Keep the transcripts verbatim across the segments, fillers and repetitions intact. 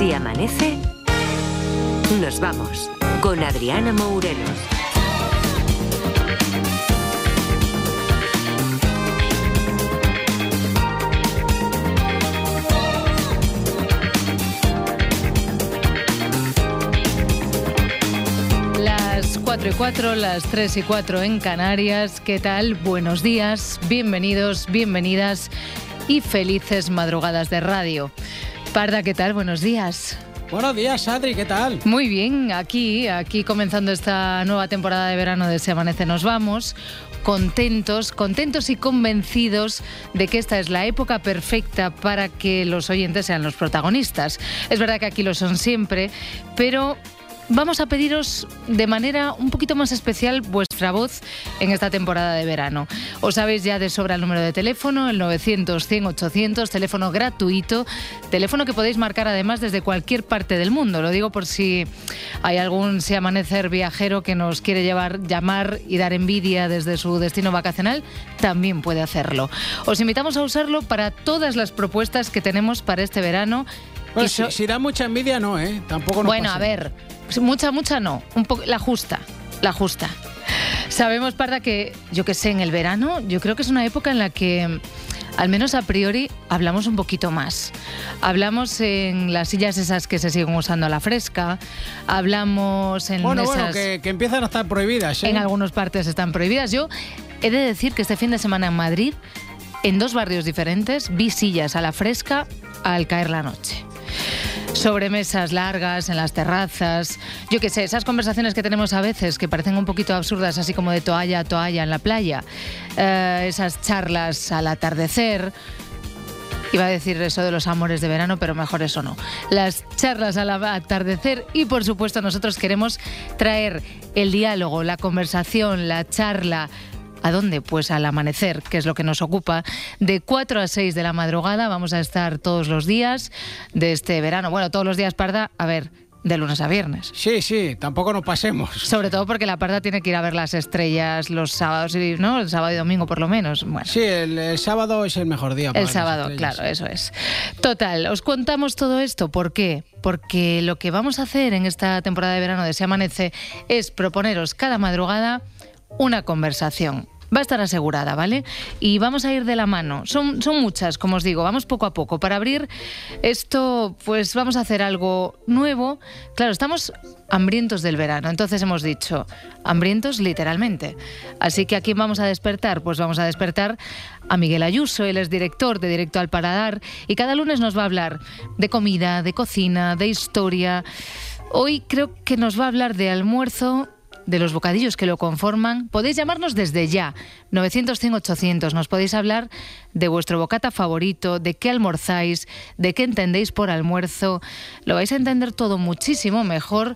Si amanece, nos vamos con Adriana Mourelos. Las cuatro y cuatro, las tres y cuatro en Canarias. ¿Qué tal? Buenos días, bienvenidos, bienvenidas y felices madrugadas de radio. Parda, ¿qué tal? Buenos días. Buenos días, Adri, ¿qué tal? Muy bien, aquí, aquí comenzando esta nueva temporada de verano de Si amanece nos vamos. Contentos, contentos y convencidos de que esta es la época perfecta para que los oyentes sean los protagonistas. Es verdad que aquí lo son siempre, pero vamos a pediros de manera un poquito más especial vuestra voz en esta temporada de verano. Os sabéis ya de sobra el número de teléfono, el novecientos, cien, ochocientos, teléfono gratuito, teléfono que podéis marcar además desde cualquier parte del mundo. Lo digo por si hay algún Si amanecer viajero que nos quiere llevar, llamar y dar envidia desde su destino vacacional, también puede hacerlo. Os invitamos a usarlo para todas las propuestas que tenemos para este verano. Pues so- si, si da mucha envidia, no, ¿eh? Tampoco nos Bueno, pasa. a ver, mucha, mucha no, un poco, la justa, la justa. Sabemos, Parda, que yo que sé, en el verano, yo creo que es una época en la que, al menos a priori, hablamos un poquito más. Hablamos en las sillas esas que se siguen usando a la fresca, hablamos en Bueno, mesas... bueno, que, que empiezan a estar prohibidas, ¿eh? En algunas partes están prohibidas. Yo he de decir que este fin de semana en Madrid, en dos barrios diferentes, vi sillas a la fresca al caer la noche. Sobremesas largas en las terrazas, yo qué sé, esas conversaciones que tenemos a veces que parecen un poquito absurdas, así como de toalla a toalla en la playa, eh, esas charlas al atardecer. Iba a decir eso de los amores de verano, pero mejor eso no. Las charlas al atardecer y, por supuesto, nosotros queremos traer el diálogo, la conversación, la charla. ¿A dónde? Pues al amanecer, que es lo que nos ocupa. De cuatro a seis de la madrugada vamos a estar todos los días de este verano. Bueno, todos los días, Parda, a ver, de lunes a viernes. Sí, sí, tampoco nos pasemos. Sobre todo porque la Parda tiene que ir a ver las estrellas los sábados, y, ¿no? El sábado y domingo por lo menos. Bueno. Sí, el, el sábado es el mejor día. El sábado, claro, eso es. Total, os contamos todo esto. ¿Por qué? Porque lo que vamos a hacer en esta temporada de verano de Si amanece es proponeros cada madrugada una conversación. Va a estar asegurada, ¿vale? Y vamos a ir de la mano. Son, son muchas, como os digo, vamos poco a poco. Para abrir esto, pues vamos a hacer algo nuevo. Claro, estamos hambrientos del verano, entonces hemos dicho, hambrientos literalmente. Así que ¿a quién vamos a despertar? Pues vamos a despertar a Miguel Ayuso, él es director de Directo al Paladar y cada lunes nos va a hablar de comida, de cocina, de historia. Hoy creo que nos va a hablar de almuerzo, de los bocadillos que lo conforman. Podéis llamarnos desde ya, novecientos, cien, ochocientos. Nos podéis hablar de vuestro bocata favorito, de qué almorzáis, de qué entendéis por almuerzo. Lo vais a entender todo muchísimo mejor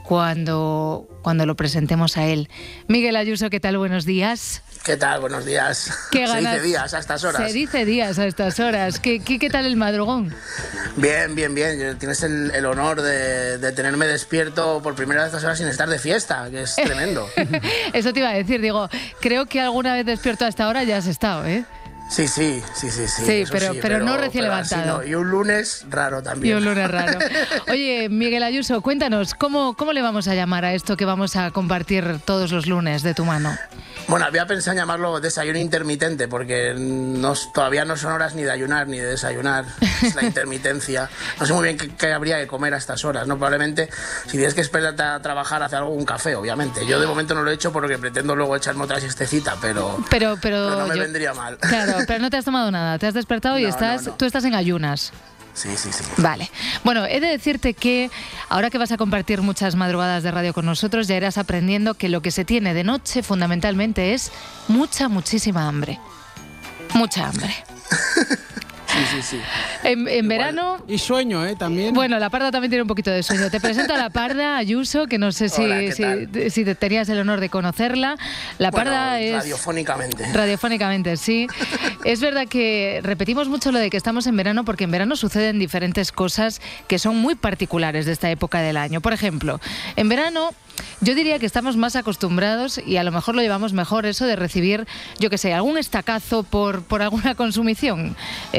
cuando, cuando lo presentemos a él. Miguel Ayuso, ¿qué tal? Buenos días. ¿Qué tal? Buenos días. ¿Qué Se ganas? dice días a estas horas. Se dice días a estas horas. ¿Qué, qué, qué tal el madrugón? Bien, bien, bien. Tienes el, el honor de, de tenerme despierto por primera vez a estas horas sin estar de fiesta, que es tremendo. Eso te iba a decir, digo, creo que alguna vez despierto hasta ahora ya has estado, ¿eh? Sí, sí, sí, sí. Sí, Sí, eso pero- sí, pero no recién pero así levantado. no. Y un lunes raro también. Y un lunes raro. Oye, Miguel Ayuso, cuéntanos, ¿cómo, ¿cómo le vamos a llamar a esto que vamos a compartir todos los lunes de tu mano? Bueno, había pensado en llamarlo desayuno intermitente, porque no, todavía no son horas ni de ayunar ni de desayunar. Es la intermitencia. No sé muy bien qué, qué habría que comer a estas horas, ¿no? Probablemente, si tienes que esperarte a trabajar, hacer algo, un café, obviamente. Yo de momento no lo he hecho porque pretendo luego echarme otra siestecita, pero, Pero, pero, pero no me yo- vendría mal. Claro, pero no te has tomado nada, te has despertado y No, estás, no, no. tú estás en ayunas. Sí, sí, sí. Vale. Bueno, he de decirte que ahora que vas a compartir muchas madrugadas de radio con nosotros, ya irás aprendiendo que lo que se tiene de noche fundamentalmente es mucha, muchísima hambre. Mucha hambre. Sí, sí, sí. En, en verano... Y sueño, ¿eh? También. Bueno, la Parda también tiene un poquito de sueño. Te presento a la Parda Ayuso, que no sé si, Hola, ¿qué si, tal? si te tenías el honor de conocerla. La Bueno, Parda es... radiofónicamente. Radiofónicamente, sí. Es verdad que repetimos mucho lo de que estamos en verano, porque en verano suceden diferentes cosas que son muy particulares de esta época del año. Por ejemplo, en verano yo diría que estamos más acostumbrados, y a lo mejor lo llevamos mejor, eso de recibir, yo qué sé, algún estacazo por, por alguna consumición en una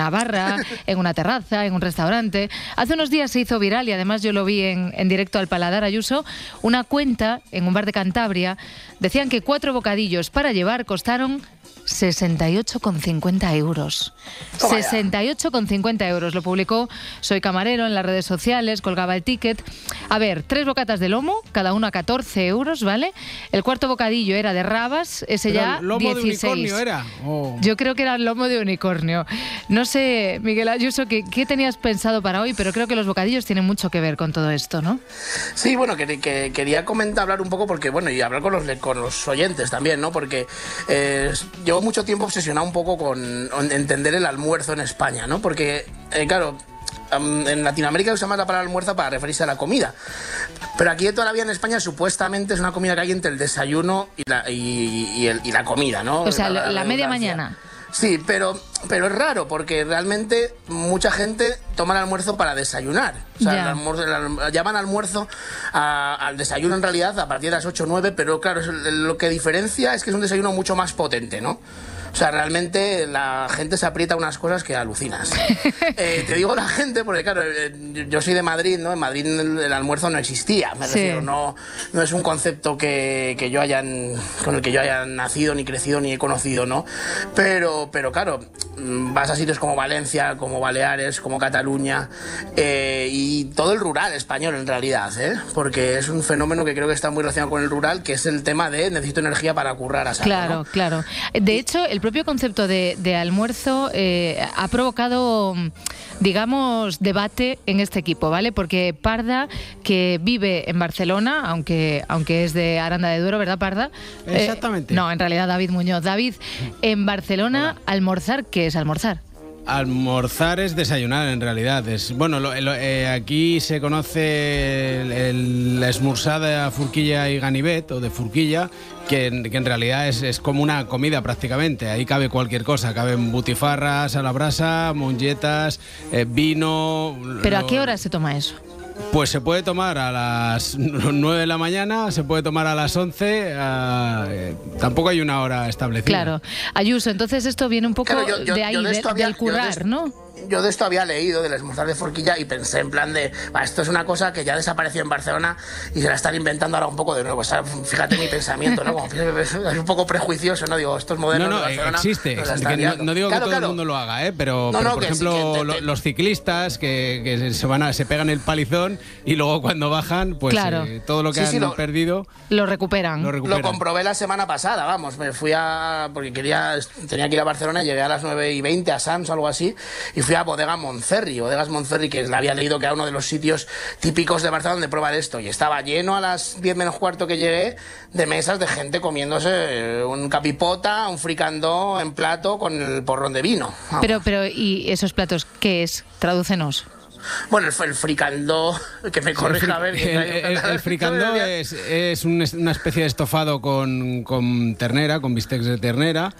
una barra, en una terraza, en un restaurante. Hace unos días se hizo viral, y además yo lo vi en, en directo al Paladar Ayuso, una cuenta en un bar de Cantabria. Decían que cuatro bocadillos para llevar costaron sesenta y ocho con cincuenta euros. sesenta y ocho con cincuenta euros. Lo publicó Soy Camarero en las redes sociales, colgaba el ticket. A ver, tres bocatas de lomo, cada una catorce euros, ¿vale? El cuarto bocadillo era de rabas, ese Pero ya ¿lomo dieciséis. de unicornio era? Oh. Yo creo que era lomo de unicornio. No sé, Miguel Ayuso, ¿qué, qué tenías pensado para hoy? Pero creo que los bocadillos tienen mucho que ver con todo esto, ¿no? Sí, bueno, que, que quería comentar, hablar un poco, porque, bueno, y hablar con los, con los oyentes también, ¿no? Porque eh, yo Llevo mucho tiempo obsesionado un poco con entender el almuerzo en España, ¿no? Porque, eh, claro, um, en Latinoamérica se llama la palabra almuerzo para referirse a la comida. Pero aquí de toda la vida en España supuestamente es una comida que hay entre el desayuno y la, y, y el, y la comida, ¿no? O sea, la, la, la media mañana. Sí, pero, pero es raro porque realmente mucha gente toma el almuerzo para desayunar. O sea, el almuerzo, el, llaman almuerzo a, al desayuno en realidad a partir de las ocho o nueve, pero claro, es, lo que diferencia es que es un desayuno mucho más potente, ¿no? O sea, realmente la gente se aprieta unas cosas que alucinas. Eh, te digo la gente porque, claro, eh, yo soy de Madrid, ¿no? En Madrid el, el almuerzo no existía, me sí. refiero, no, no es un concepto que, que yo hayan, con el que yo haya nacido, ni crecido, ni he conocido, ¿no? Pero, pero claro, vas a sitios como Valencia, como Baleares, como Cataluña, eh, y todo el rural español en realidad, ¿eh? Porque es un fenómeno que creo que está muy relacionado con el rural, que es el tema de necesito energía para currar a saco, Claro, ¿no? claro. De hecho, el propio concepto de, de almuerzo eh, ha provocado, digamos, debate en este equipo, ¿vale? Porque Parda, que vive en Barcelona, aunque, aunque es de Aranda de Duero, ¿verdad, Parda? Exactamente. Eh, no, en realidad David Muñoz. David, en Barcelona, Hola. almorzar, ¿qué es almorzar? Almorzar es desayunar, en realidad. Es, bueno, lo, lo, eh, aquí se conoce el, el, la esmursada Furquilla y Ganivet, o de Furquilla, que, que en realidad es, es como una comida prácticamente. Ahí cabe cualquier cosa. Caben butifarras a la brasa, mongetas, eh, vino... ¿Pero lo, a qué hora se toma eso? Pues se puede tomar a las nueve de la mañana, se puede tomar a las once, a, eh, tampoco hay una hora establecida. Claro. Ayuso, entonces esto viene un poco claro, yo, yo, de ahí, de de, había, del currar, yo de, ¿no? Yo de esto había leído, del esmorzar de Forquilla, y pensé en plan de, va, esto es una cosa que ya desapareció en Barcelona y se la están inventando ahora un poco de nuevo. O sea, fíjate mi pensamiento, ¿no? Como, es un poco prejuicioso, ¿no? Digo, estos modelos no, no, de Barcelona existe. No, no, no digo claro, que todo claro. el mundo lo haga, ¿eh? Pero, no, pero no, por que ejemplo, sí, que te, te... los ciclistas que, que se, van a, se pegan el palizón y luego cuando bajan, pues claro. eh, todo lo que sí, han sí, lo, perdido... Lo recuperan. lo recuperan. Lo comprobé la semana pasada, vamos. Me fui a... porque quería... tenía que ir a Barcelona, llegué a las nueve y veinte a Sants o algo así, y fui a Bodega Montferri, Bodegas Montferri, que le había leído que era uno de los sitios típicos de Barcelona donde probar esto, y estaba lleno a las diez menos cuarto que llegué de mesas de gente comiéndose un capipota, un fricandó en plato con el porrón de vino. Vamos. Pero, pero, ¿y esos platos qué es? Tradúcenos. Bueno, el, el fricandó, que me corrija a ver. El, el, el fricandó es, es un, una especie de estofado con, con ternera, con bistecs de ternera.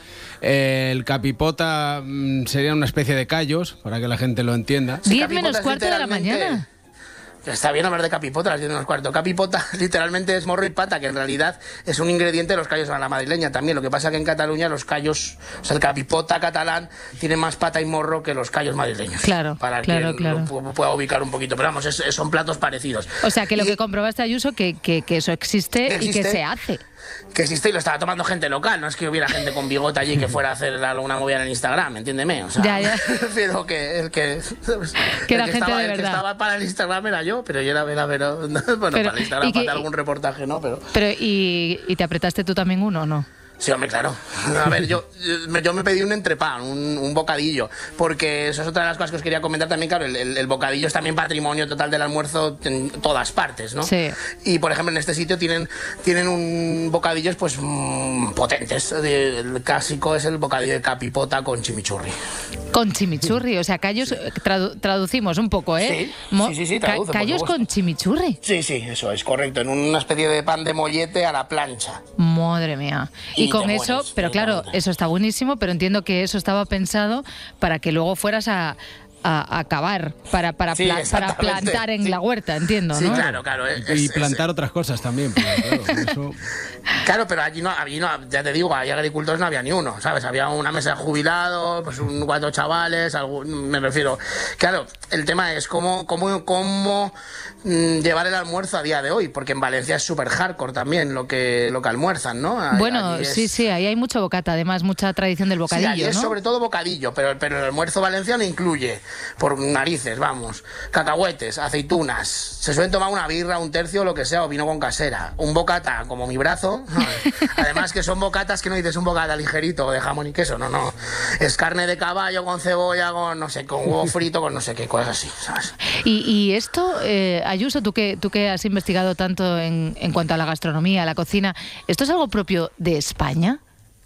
El capipota sería una especie de callos, para que la gente lo entienda. Diez menos cuarto de la mañana. Está bien hablar de capipota a las diez menos cuarto. Capipota literalmente es morro y pata, que en realidad es un ingrediente de los callos a la madrileña también. Lo que pasa que en Cataluña los callos, o sea, el capipota catalán tiene más pata y morro que los callos madrileños. Claro, para claro, que claro. lo pueda ubicar un poquito. Pero vamos, es, son platos parecidos. O sea, que lo y, que comprobaste, Ayuso, que, que, que eso existe, existe y que se hace. Que existe y lo estaba tomando gente local, no es que hubiera gente con bigote allí que fuera a hacer alguna movida en Instagram, entiéndeme. O sea, ya, ya. Pero que el que, que el era que gente estaba, de el verdad. que estaba para el Instagram era yo, pero yo era, era pero, bueno, pero, para el Instagram, que, para algún reportaje, ¿no? Pero, pero ¿y, ¿y te apretaste tú también uno o no? Sí, hombre, claro. A ver, yo, yo me pedí un entrepán, un, un bocadillo, porque eso es otra de las cosas que os quería comentar también. Claro, el, el, el bocadillo es también patrimonio total del almuerzo en todas partes, ¿no? Sí. Y, por ejemplo, en este sitio tienen, tienen un bocadillos, pues, mmm, potentes. El clásico es el bocadillo de capipota con chimichurri. Con chimichurri, o sea, callos, tradu traducimos un poco, ¿eh? Sí, Mo sí, sí, sí traduce, ca callos con chimichurri. Sí, sí, eso es correcto, en una especie de pan de mollete a la plancha. Madre mía. Y, y con eso, mueres, pero claro, mueres. eso está buenísimo, pero entiendo que eso estaba pensado para que luego fueras a, a, a cavar para, para, Sí, pla- para plantar en sí. la huerta, entiendo, Sí, ¿no? claro, claro. es- Y es- plantar otras cosas también, porque, claro, eso... Claro, pero allí no, allí no, ya te digo, hay agricultores no había ni uno, ¿sabes? Había una mesa de jubilados, pues un cuatro chavales, algún, me refiero. Claro, el tema es cómo, cómo, cómo mm, llevar el almuerzo a día de hoy, porque en Valencia es súper hardcore también lo que, lo que almuerzan, ¿no? Ahí- Bueno, allí es- sí, sí, ahí hay mucho bocata, además, mucha tradición del Sí, bocadillo, allí es ¿no? sobre todo bocadillo, pero, pero el almuerzo valenciano incluye, por narices, vamos, cacahuetes, aceitunas, se suelen tomar una birra, un tercio, lo que sea, o vino con casera, un bocata como mi brazo, ¿sabes? Además que son bocatas que no dices un bocata ligerito de jamón y queso, no, no, es carne de caballo con cebolla, con no sé, con huevo frito, con no sé qué, cosas así, ¿sabes? Y, y esto, eh, Ayuso, tú que, tú que has investigado tanto en, en cuanto a la gastronomía, a la cocina, ¿esto es algo propio de España?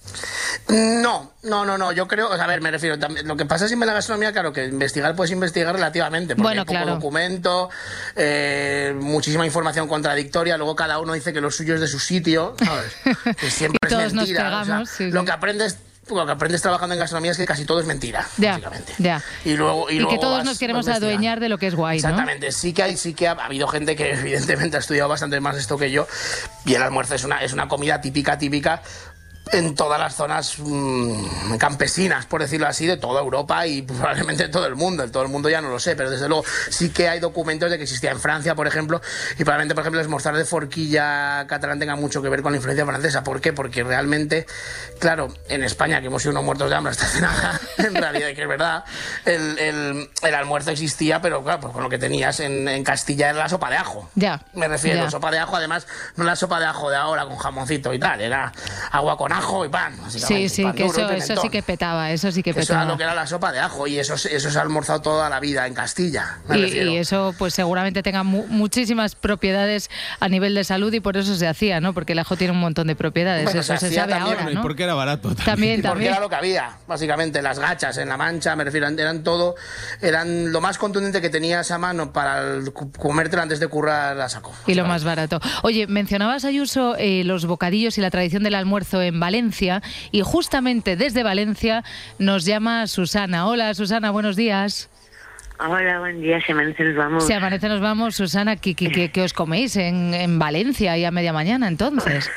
No, no, no, no, yo creo, a ver, me refiero, también, lo que pasa es en la gastronomía, claro, que investigar puedes investigar relativamente, porque Bueno, hay poco claro. documento, eh, muchísima información contradictoria, luego cada uno dice que lo suyo es de su sitio, ¿sabes? Que siempre Y es todos nos mentira, o sea, pegamos, sí, lo sí. que aprendes... Lo que aprendes trabajando en gastronomía es que casi todo es mentira, Ya, básicamente. ya. Y luego y, Y luego que todos vas- nos queremos vas investigando. adueñar de lo que es guay, ¿no? Exactamente, sí que hay, sí que ha, ha habido gente que evidentemente ha estudiado bastante más esto que yo, y el almuerzo es una, es una comida típica, típica en todas las zonas mmm, campesinas, por decirlo así, de toda Europa y probablemente de todo el mundo. En todo el mundo ya no lo sé, pero desde luego sí que hay documentos de que existía en Francia, por ejemplo, y probablemente, por ejemplo, el almorzar de forquilla catalán tenga mucho que ver con la influencia francesa. ¿Por qué? Porque realmente, claro, en España, que hemos sido unos muertos de hambre hasta hace nada, en realidad, que es verdad, el, el, el almuerzo existía, pero claro, pues con lo que tenías en, en Castilla era la sopa de ajo. Ya, Me refiero, ya. sopa de ajo, además, no la sopa de ajo de ahora con jamoncito y tal, era agua con ajo y pan, básicamente. Sí, sí, pan que duro y eso, eso pimentón. sí que petaba, eso sí que Eso era petaba. lo que era la sopa de ajo, y eso, eso se ha almorzado toda la vida en Castilla, me Y, refiero. y eso pues seguramente tenga mu- muchísimas propiedades a nivel de salud y por eso se hacía, ¿no? Porque el ajo tiene un montón de propiedades, Bueno, eso se se hacía sabe también, ahora, Bueno, y ¿no? porque era barato también. También, Y porque también. era lo que había, básicamente, las gachas en la Mancha, me refiero, eran todo, eran lo más contundente que tenías a mano para el- comértelo antes de currar a saco. Y lo más barato. Oye, mencionabas, Ayuso, eh, los bocadillos y la tradición del almuerzo en Valencia, y justamente desde Valencia nos llama Susana. Hola, Susana, buenos días. Hola, buen día, se amanece, nos vamos. Si amanece nos vamos, Susana, ¿qué, qué, qué- qué os coméis en, en Valencia y a media mañana entonces?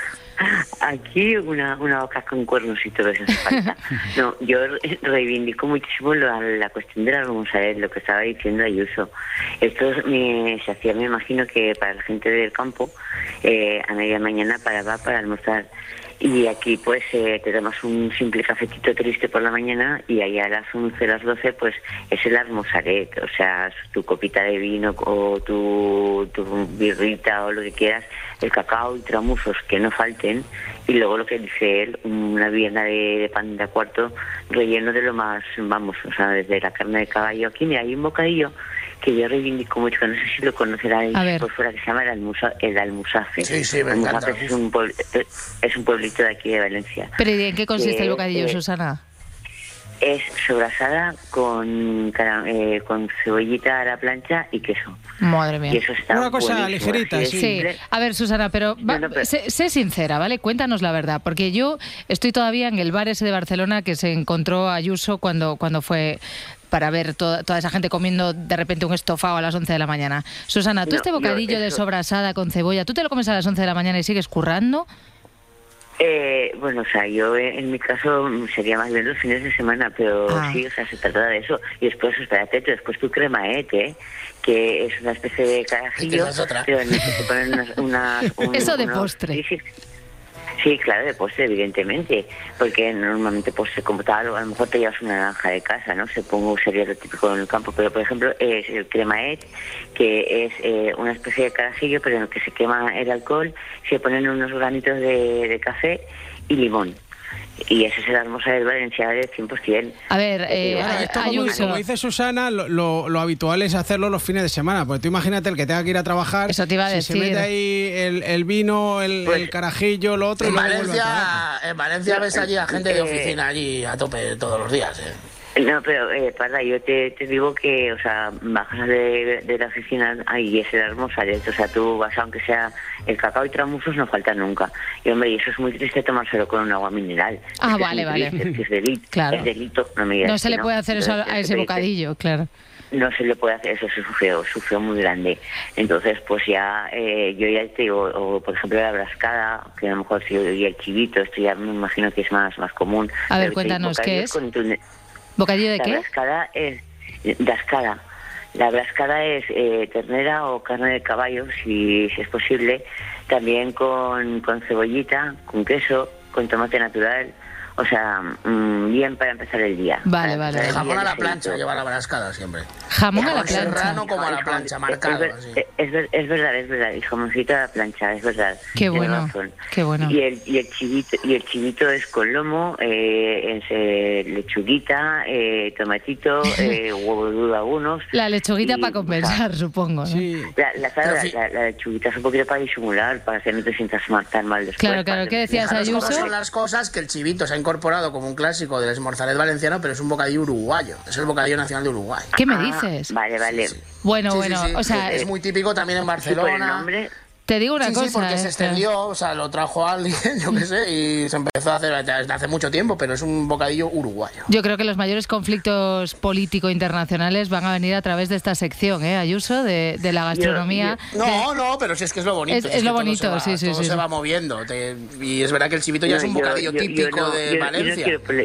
Aquí una, una boca con cuernos y todo eso hace falta. No, yo re- reivindico muchísimo la, la cuestión de la almorzar, lo que estaba diciendo Ayuso. Esto me, se hacía, me imagino que para la gente del campo, eh, a media mañana paraba para almorzar. Y aquí pues eh, te tomas un simple cafetito triste por la mañana y ahí a las once, las doce pues es el almorzaret, o sea, tu copita de vino o tu, tu birrita o lo que quieras, el cacao y tramuzos que no falten, y luego lo que dice él, una vianda de, de pan de a cuarto relleno de lo más, vamos, o sea, desde la carne de caballo. Aquí mira, hay un bocadillo que yo reivindico mucho, que no sé si lo conoceráis A ver. por fuera, que se llama el, almusa, el almusafe. Sí, sí, me Almusafe encanta. es un, puebl- es un pueblito de aquí de Valencia. Pero ¿y en qué consiste Que, el bocadillo, eh, Susana? Es sobrasada con, cara- eh, con cebollita a la plancha y queso. Madre mía. Y eso está Una cosa buenísimo, ligerita, así de sí. Sí, simple. a ver, Susana, pero, va- No, no, pero- Sé, sé sincera, ¿vale? Cuéntanos la verdad, porque yo estoy todavía en el bar ese de Barcelona que se encontró Ayuso cuando, cuando fue para ver toda, toda esa gente comiendo de repente un estofado a las once de la mañana. Susana, tú No, este yo bocadillo de eso- sobrasada con cebolla, ¿tú te lo comes a las once de la mañana y sigues currando? Eh, bueno, o sea, yo eh, en mi caso mm, sería más bien los fines de semana, pero Ah. sí, o sea, se trata de eso. Y después, espérate, después tu cremaete, ¿eh? Que es una especie de carajillo, esa es otra. pero en el que se ponen unas... unas un- Eso de unos- postre. sí, sí. Sí, claro, de postre, evidentemente, porque normalmente postre como tal, o a lo mejor te llevas una naranja de casa, ¿no? Supongo que sería lo típico en el campo, pero por ejemplo es el cremaet, que es eh, una especie de carajillo, pero en el que se quema el alcohol, se ponen unos granitos de, de café y limón. Y ese es el almorzar Valencia de cien por ciento. A ver, eh, Bueno, Ay- Esto, como, Ayuso, como dice Susana, lo, lo- lo habitual es hacerlo los fines de semana. Pues tú imagínate el que tenga que ir a trabajar. Eso te iba a si decir. se mete ahí el, el vino, el, Pues- el carajillo, lo otro. En y luego vuelve a trabajar. Valencia, en Valencia ves allí a gente de Eh, oficina allí a tope todos los días, ¿eh? No, pero, eh, Parda, yo te, te digo que, o sea, bajas de, de la oficina y es el almorzar, o sea, tú vas, aunque sea el cacao y tramuzos, no falta nunca. Y, hombre, y eso es muy triste tomárselo con un agua mineral. Ah, Es que vale, es muy vale. triste, es que es delito, Claro. es delito, no me digas No se que le puede hacer eso a, Entonces, a es ese que te dice- bocadillo, claro. no se le puede hacer eso, es un feo, es un feo muy grande. Entonces, pues ya, eh, yo ya te digo, o por ejemplo la brascada, que a lo mejor si y el chivito, esto ya me imagino que es más, más común. A ver, cuéntanos, ¿qué es? Contundente. ¿Bocadillo de la qué? La brascada es, brascada. La brascada es eh, ternera o carne de caballo, si, si es posible, también con, con cebollita, con queso, con tomate natural. O sea, mmm, bien para empezar el día. Vale, vale. El jamón a la plancha lleva la brascada siempre. Jamón a la plancha. Serrano como a la plancha, marcado. Es, es, es, es verdad, es verdad. El jamoncito a la plancha, es verdad. Qué bueno, qué bueno. Y el, y el chivito y el chivito es con lomo, eh, es eh, lechuguita, eh, tomatito, eh, huevo duro algunos. La lechuguita y, para compensar, o sea, supongo, ¿no? Sí. La, la, la, la, la lechuguita es un poquito para disimular, para que no te sientas mal, tan mal después. Claro, claro. ¿Qué decías, Ayuso? Son las cosas que el chivito se ha incorporado como un clásico del esmorzalet valenciano, pero es un bocadillo uruguayo. Es el bocadillo nacional de Uruguay. ¿Qué me dices? Ah, vale, vale. Sí, sí. Bueno, sí, bueno, sí, sí. o sea... Es muy típico también en Barcelona. Te digo una sí, cosa. Sí, porque eh, se extendió, o sea, lo trajo alguien, yo qué sé, y se empezó a hacer desde hace mucho tiempo, pero es un bocadillo uruguayo. Yo creo que los mayores conflictos político-internacionales van a venir a través de esta sección, ¿eh, Ayuso? De, de la gastronomía. Yo, yo, no, no, pero si es que es lo bonito. Es, es, es es lo bonito, va, sí, sí, todo sí. se va moviendo. Te, y es verdad que el chivito ya no, es un bocadillo yo, yo, típico yo no, de yo, Valencia. Yo no quiero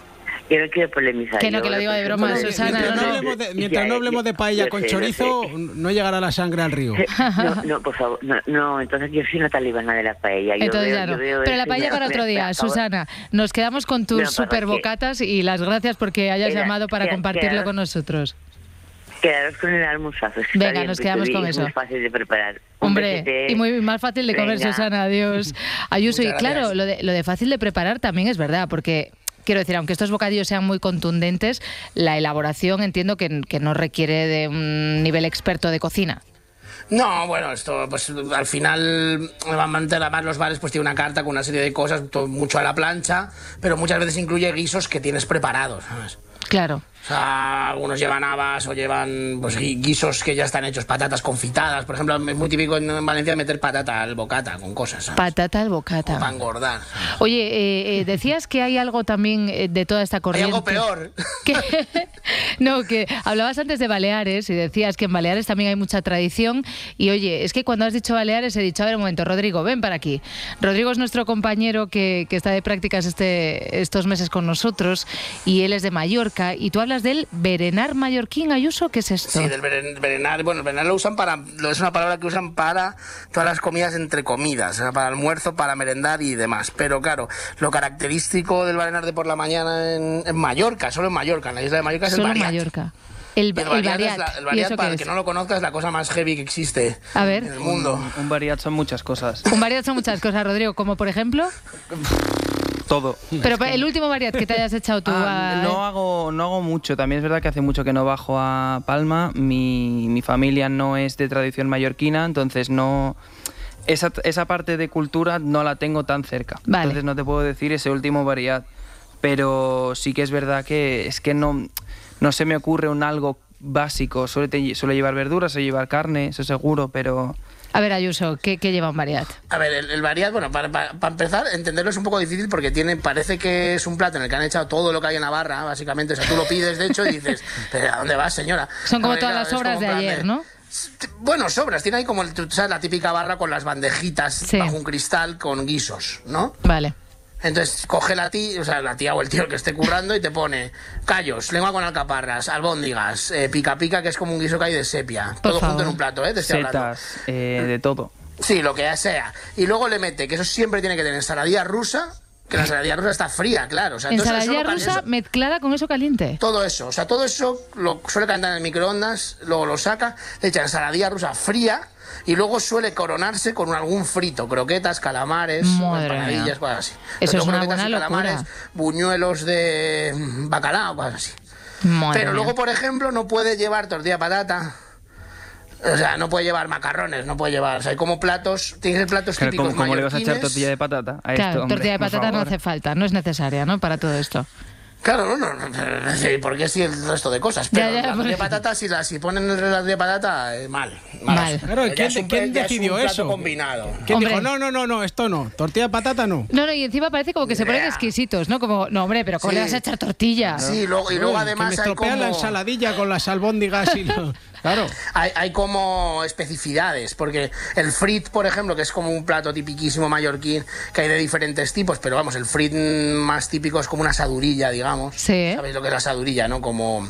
Yo no quiero polemizar. Que no, que lo digo de broma, Susana. Mientras no, no, no. hablemos de, mientras no hablemos de paella con chorizo, no llegará la sangre al río. No, no, por favor. No, no entonces yo soy una talibana de la paella. Yo entonces veo, ya no. Yo veo Pero la paella para otro día, Susana. Nos quedamos con tus bueno, super bocatas y las gracias porque hayas Era, llamado para queda, compartirlo queda, con nosotros. Quedaros con el almuerzazo. Venga, bien, nos quedamos con es eso. Es muy fácil de preparar. Hombre, y muy más fácil de comer, Venga. Susana. Adiós. Ayuso, y claro, lo de, lo de fácil de preparar también es verdad, porque... Quiero decir, aunque estos bocadillos sean muy contundentes, la elaboración entiendo que, que no requiere de un nivel experto de cocina. No, bueno, esto pues al final además los bares pues tiene una carta con una serie de cosas, todo, mucho a la plancha, pero muchas veces incluye guisos que tienes preparados, ¿sabes? Claro. O sea, algunos llevan habas o llevan pues, guisos que ya están hechos, patatas confitadas. Por ejemplo, es muy típico en Valencia meter patata al bocata con cosas, ¿sabes? Patata al bocata. Para engordar, ¿sabes? Oye, eh, eh, decías que hay algo también eh, de toda esta corriente. Hay algo peor. Que, no, que hablabas antes de Baleares y decías que en Baleares también hay mucha tradición. Y oye, es que cuando has dicho Baleares he dicho, a ver un momento, Rodrigo, ven para aquí. Rodrigo es nuestro compañero que, que está de prácticas este, estos meses con nosotros y él es de Mallorca. Y tú hablas del berenar mallorquín, Ayuso, ¿qué es esto? Sí, del berenar. Bueno, el berenar lo usan para, es una palabra que usan para todas las comidas entre comidas, o sea, para almuerzo, para merendar y demás. Pero claro, lo característico del berenar de por la mañana en, en Mallorca, solo en Mallorca, en la isla de Mallorca, es solo el variat. Mallorca. El, el, el variat, variat. Es la, el variat para el que no lo conozca, es la cosa más heavy que existe a ver. en el mundo. Un, un variat son muchas cosas. Un variat son muchas cosas, Rodrigo, como por ejemplo... Todo. Pero es que... el último variat que te hayas echado tú ah, a... no hago no hago mucho. También es verdad que hace mucho que no bajo a Palma. Mi, mi familia no es de tradición mallorquina, entonces no... Esa, esa parte de cultura no la tengo tan cerca. Vale. Entonces no te puedo decir ese último variat. Pero sí que es verdad que es que no, no se me ocurre un algo básico. Suele, te, suele llevar verduras, suele llevar carne, eso seguro, pero... A ver, Ayuso, ¿qué, qué lleva un variat? A ver, el, el variat, bueno, para, para, para empezar, entenderlo es un poco difícil porque tiene, parece que es un plato en el que han echado todo lo que hay en la barra, básicamente. O sea, tú lo pides, de hecho, y dices, ¿pero a dónde vas, señora? Son como no, todas claro, las sobras de ayer, ¿no? Bueno, sobras. Tiene ahí como el, ¿sabes? La típica barra con las bandejitas sí. bajo un cristal con guisos, ¿no? Vale. Entonces coge la tía, o sea, la tía o el tío que esté currando y te pone callos, lengua con alcaparras, albóndigas, eh, pica pica, que es como un guiso que hay de sepia. Por todo favor. junto en un plato, ¿eh? Te estoy hablando. Setas, eh, de todo. Sí, lo que sea. Y luego le mete, que eso siempre tiene que tener ensaladilla rusa, que la ensaladilla rusa está fría, claro. O sea, ensaladilla entonces rusa eso, mezclada con eso caliente. todo eso, o sea, todo eso lo suele calentar en el microondas, luego lo saca, le echa ensaladilla rusa fría y luego suele coronarse con algún frito, croquetas, calamares, empanadillas, cosas así. Eso es una croquetas buena y calamares, locura. Buñuelos de bacalao, cosas así. Madre Pero mía. luego, por ejemplo, no puede llevar tortilla de patata. O sea, no puede llevar macarrones, no puede llevar... O sea, hay como platos... Tiene que ser platos Claro, típicos ¿Cómo, cómo le vas a echar mallorquines. tortilla de patata a Claro, esto, hombre, tortilla de por patata no favor? hace falta, no es necesaria, ¿no? Para todo esto. Claro, no, no, no, porque sí el resto de cosas, pero Ya, ya, la porque- de patata, si, la, si ponen el relato de patata, eh, mal, mal. Mal. Claro, Ya ¿quién, es un- quién ya es un decidió plato eso? combinado. ¿Quién Hombre. dijo, no, no, no, no, esto no, tortilla de patata no? No, no, y encima parece como que se ponen Nah. exquisitos, ¿no? Como, no, hombre, pero ¿cómo Sí. le vas a echar tortilla? Sí, luego, y luego Uy, además que me hay estropean como... la ensaladilla con las albóndigas y lo... Claro. Hay, hay como especificidades, porque el frit, por ejemplo, que es como un plato tipiquísimo mallorquín, que hay de diferentes tipos, pero vamos, el frit más típico es como una asadurilla, digamos. Sí. ¿Sabéis lo que es la asadurilla, no? Como,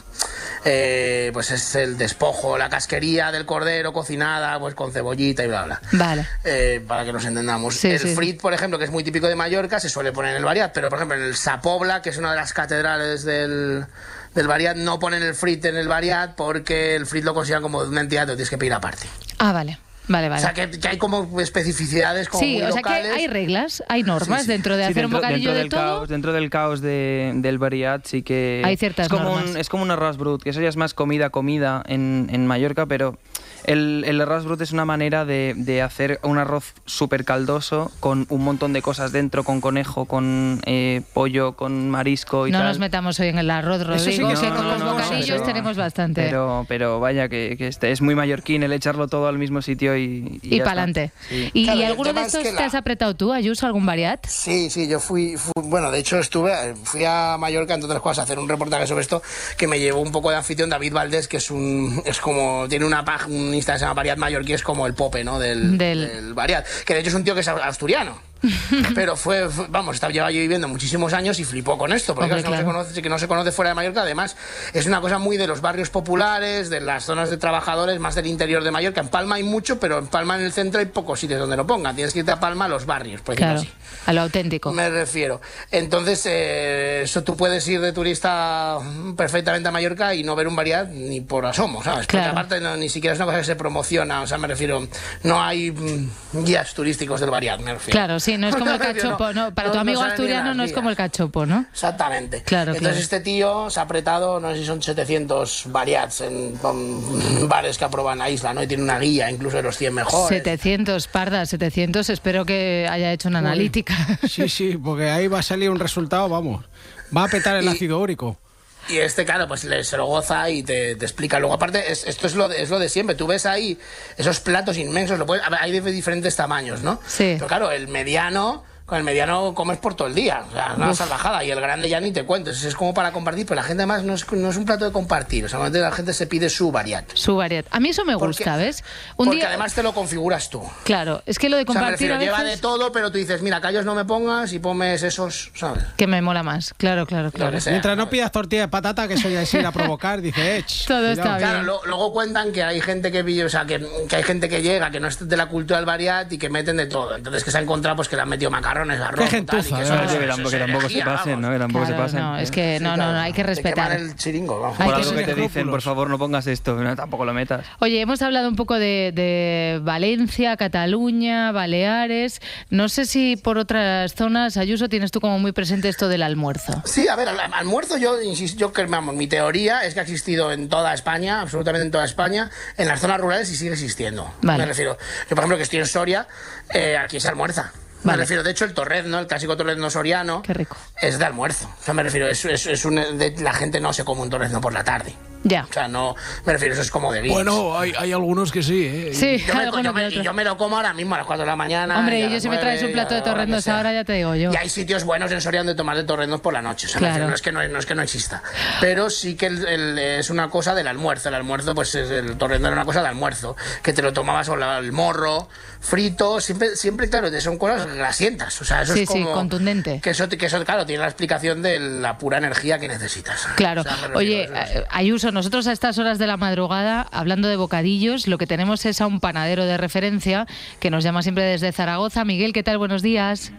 eh, pues es el despojo, la casquería del cordero cocinada, pues con cebollita y bla, bla. Vale. Eh, para que nos entendamos. Sí, el sí. frit, por ejemplo, que es muy típico de Mallorca, se suele poner en el variat, pero por ejemplo en el Sapobla, que es una de las catedrales del, del variat, no ponen el frit en el variat porque el frit lo consideran como de una entidad que lo tienes que pedir aparte. Ah, vale. Vale, vale. O sea, que, que hay como especificidades como Sí, muy o sea que locales. hay reglas, hay normas Sí, sí. dentro de Sí, hacer dentro, un bocadillo dentro de del todo. caos, dentro del caos de, del variat sí que Hay ciertas es como normas. un, es como un arroz brut, que eso ya es más comida comida en, en Mallorca, pero el, el arroz brut es una manera de, de hacer un arroz súper caldoso con un montón de cosas dentro, con conejo, con eh, pollo, con marisco y No tal. nos metamos hoy en el arroz, Eso sí Rodrigo, que que son con los no, no, bocadillos pero- tenemos bastante. Pero, pero vaya, que, que este es muy mallorquín el echarlo todo al mismo sitio y, y ya para está. adelante. Sí. ¿Y, Claro, y el alguno de tema es estos que te la- has apretado tú, Ayuso, algún variat? Sí, sí, yo fui, fui- bueno, de hecho estuve, fui a Mallorca, entre otras cosas, a hacer un reportaje sobre esto, que me llevó un poco de anfitrión David Valdés, que es un, es como, tiene una página, un Instagram que se llama Variat Mallorquí, es como el pope, ¿no? Del, Del- del Variat, que de hecho es un tío que es asturiano. Pero fue, fue- vamos, estaba, lleva yo viviendo muchísimos años y flipó con esto, porque Hombre, claro, no, claro. se conoce, que no se conoce fuera de Mallorca. Además, es una cosa muy de los barrios populares, de las zonas de trabajadores, más del interior de Mallorca. En Palma hay mucho, pero en Palma, en el centro, hay pocos sitios donde lo pongan. Tienes que irte a Palma a los barrios, por decirlo Claro, así. a lo auténtico. Me refiero. Entonces, eh, eso tú puedes ir de turista perfectamente a Mallorca y no ver un variat ni por asomo, ¿sabes? Porque Claro. aparte no, ni siquiera es una cosa que se promociona, o sea, me refiero, no hay mm, guías turísticos del variat, me refiero. Claro, sí, no es como el Me refiero, cachopo, ¿no? Para no- tu no amigo salen ni en asturiano las no es como el guías. cachopo, ¿no? Exactamente. Claro, Entonces claro. este tío se ha apretado, no sé si son setecientos variats en con bares que aprueban la isla, ¿no? Y tiene una guía incluso de los cien mejores. setecientos, parda, setecientos. Espero que haya hecho una analítica. Sí, sí, porque ahí va a salir un resultado, vamos. Va a petar el Y- ácido úrico. Y este, claro, pues le- se lo goza y te, te explica. Luego, aparte, es- esto es lo, de, es lo de siempre. Tú ves ahí esos platos inmensos, lo puedes- a ver, hay de diferentes tamaños, ¿no? Sí. Pero claro, el mediano, con el mediano comes por todo el día. O sea, una Uf. salvajada. Y el grande ya ni te cuento. Es, es como para compartir, pero la gente además no es, no es un plato de compartir. O sea, normalmente la gente se pide su variat. Su variat. A mí eso me Porque- gusta, ¿ves? Un Porque día, además te lo configuras tú. claro, es que lo de O sea, me compartir refiero, a lleva de veces todo, pero tú dices, mira, callos no me pongas y pones esos, ¿sabes? que me mola más. Claro, claro, Lo claro. que sea. Mientras no pidas tortilla de patata, que eso ya es ir a provocar, dice, eh, ch, Todo cuidado. está bien. Claro, lo- luego cuentan que hay gente que pille- o sea, que, que hay gente que llega, que no es de la cultura del variat y que meten de todo. Entonces que se ha encontrado pues que le han metido macarrones, arroz, Qué tal, y que gentuza, eso- de Que verdad. eso- tampoco, eso que es tampoco se herejía, pasen, vamos. ¿no? Que tampoco Claro, se pasen. no, es que Sí, no, no, claro, no, hay que te respetar. queman el chiringo, vamos. Hay Por que algo que te ser dicen, por escrúpulos. favor, no pongas esto, no, tampoco lo metas. Oye, hemos hablado un poco de, de Valencia, Cataluña, Baleares. No sé si por otras zonas, Ayuso, tienes tú como muy presente esto del almuerzo. Sí, a ver, al- almuerzo yo insisto, yo que vamos, mi teoría es que ha existido en toda España, absolutamente en toda España, en las zonas rurales y sigue existiendo. Vale. Me refiero, yo por ejemplo que estoy en Soria, eh, aquí se almuerza. Me Vale. refiero, de hecho, el torrezno, el clásico torrezno soriano, Qué rico. es de almuerzo. O sea, me refiero, es, es, es un, de- la gente no se come un torrezno por la tarde. Ya. O sea, no, me refiero, eso es como de guiris. Bueno, hay, hay algunos que sí, ¿eh? Sí, Yo me, alguno yo me- que otro. y yo me lo como ahora mismo a las cuatro de la mañana. Hombre, y a y yo las si me nueve, traes un y plato a de la hora que torrendos sea. ahora, ya te digo yo. Y hay sitios buenos en Soria donde tomar de torrendos por la noche. O sea, me Claro. refiero, no, es que no, no es que no exista. Pero sí que el- el- es una cosa del almuerzo. El almuerzo, pues es- el torrendo era una cosa de almuerzo. Que te lo tomabas con la- el morro, frito. Siempre, siempre claro, son cosas grasientas. O sea, eso Sí, es sí, como. contundente. Que eso, que eso, claro, tiene la explicación de la pura energía que necesitas. Claro. O sea, me refiero, Oye, eso es- eh, Ayuso, nosotros a estas horas de la madrugada, hablando de bocadillos, lo que tenemos es a un panadero de referencia que nos llama siempre desde Zaragoza. Miguel, ¿qué tal? Buenos días.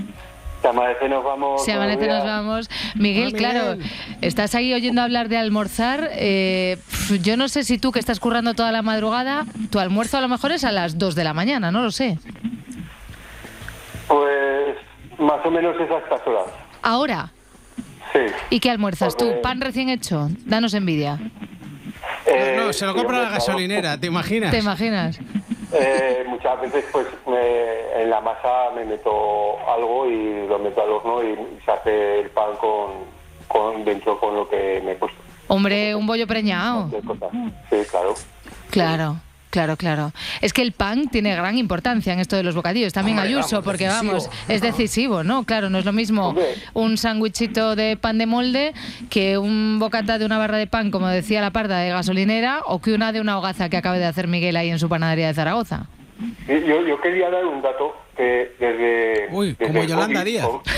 Se amanece, nos vamos. Si amanece, buenos nos días. vamos. Miguel, Hola, claro, Miguel. estás ahí oyendo hablar de almorzar. eh, pf, yo no sé si tú, que estás currando toda la madrugada, tu almuerzo a lo mejor es a las dos de la mañana, no lo sé. Pues más o menos es a estas horas. Ahora, Sí. ¿y qué almuerzas tú? Porque- ¿Pan recién hecho? Danos envidia. Eh, No, se lo sí, compra a la hombre, claro. gasolinera, ¿te imaginas? ¿Te imaginas? Eh, muchas veces pues me- en la masa me meto algo y lo meto al horno y se hace el pan con, con dentro con lo que me he puesto. Hombre, un bollo preñado. Sí, claro. Claro. Claro, claro. Es que el pan tiene gran importancia en esto de los bocadillos. También Hombre, Ayuso, vamos, porque decisivo. vamos, es decisivo, ¿no? Claro, no es lo mismo Hombre. un sándwichito de pan de molde que un bocata de una barra de pan, como decía la parda, de gasolinera, o que una de una hogaza que acabe de hacer Miguel ahí en su panadería de Zaragoza. Sí, yo, yo quería dar un dato que desde... Uy, desde como el Yolanda COVID, Díaz. o-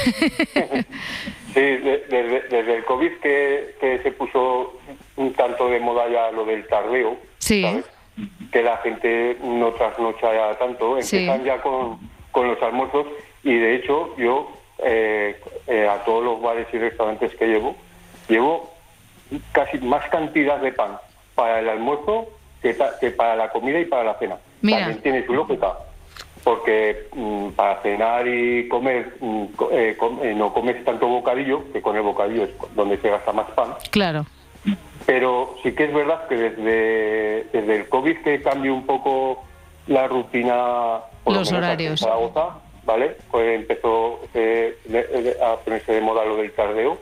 sí, de- desde, desde el COVID que, que se puso un tanto de moda ya lo del tardeo, Sí. ¿sabes? Que la gente no trasnocha ya tanto, Sí. empiezan ya con, con los almuerzos y de hecho yo eh, eh, a todos los bares y restaurantes que llevo, llevo casi más cantidad de pan para el almuerzo que, ta- que para la comida y para la cena. Mira. También tiene su lógica, porque mm, para cenar y comer mm, co- eh, com- eh, no comes tanto bocadillo, que con el bocadillo es donde se gasta más pan. Claro. Pero sí que es verdad que desde, desde el COVID que cambió un poco la rutina, por lo Los menos aquí horarios. en Zaragoza, ¿vale? Pues empezó eh, de- a ponerse de moda lo del tardeo,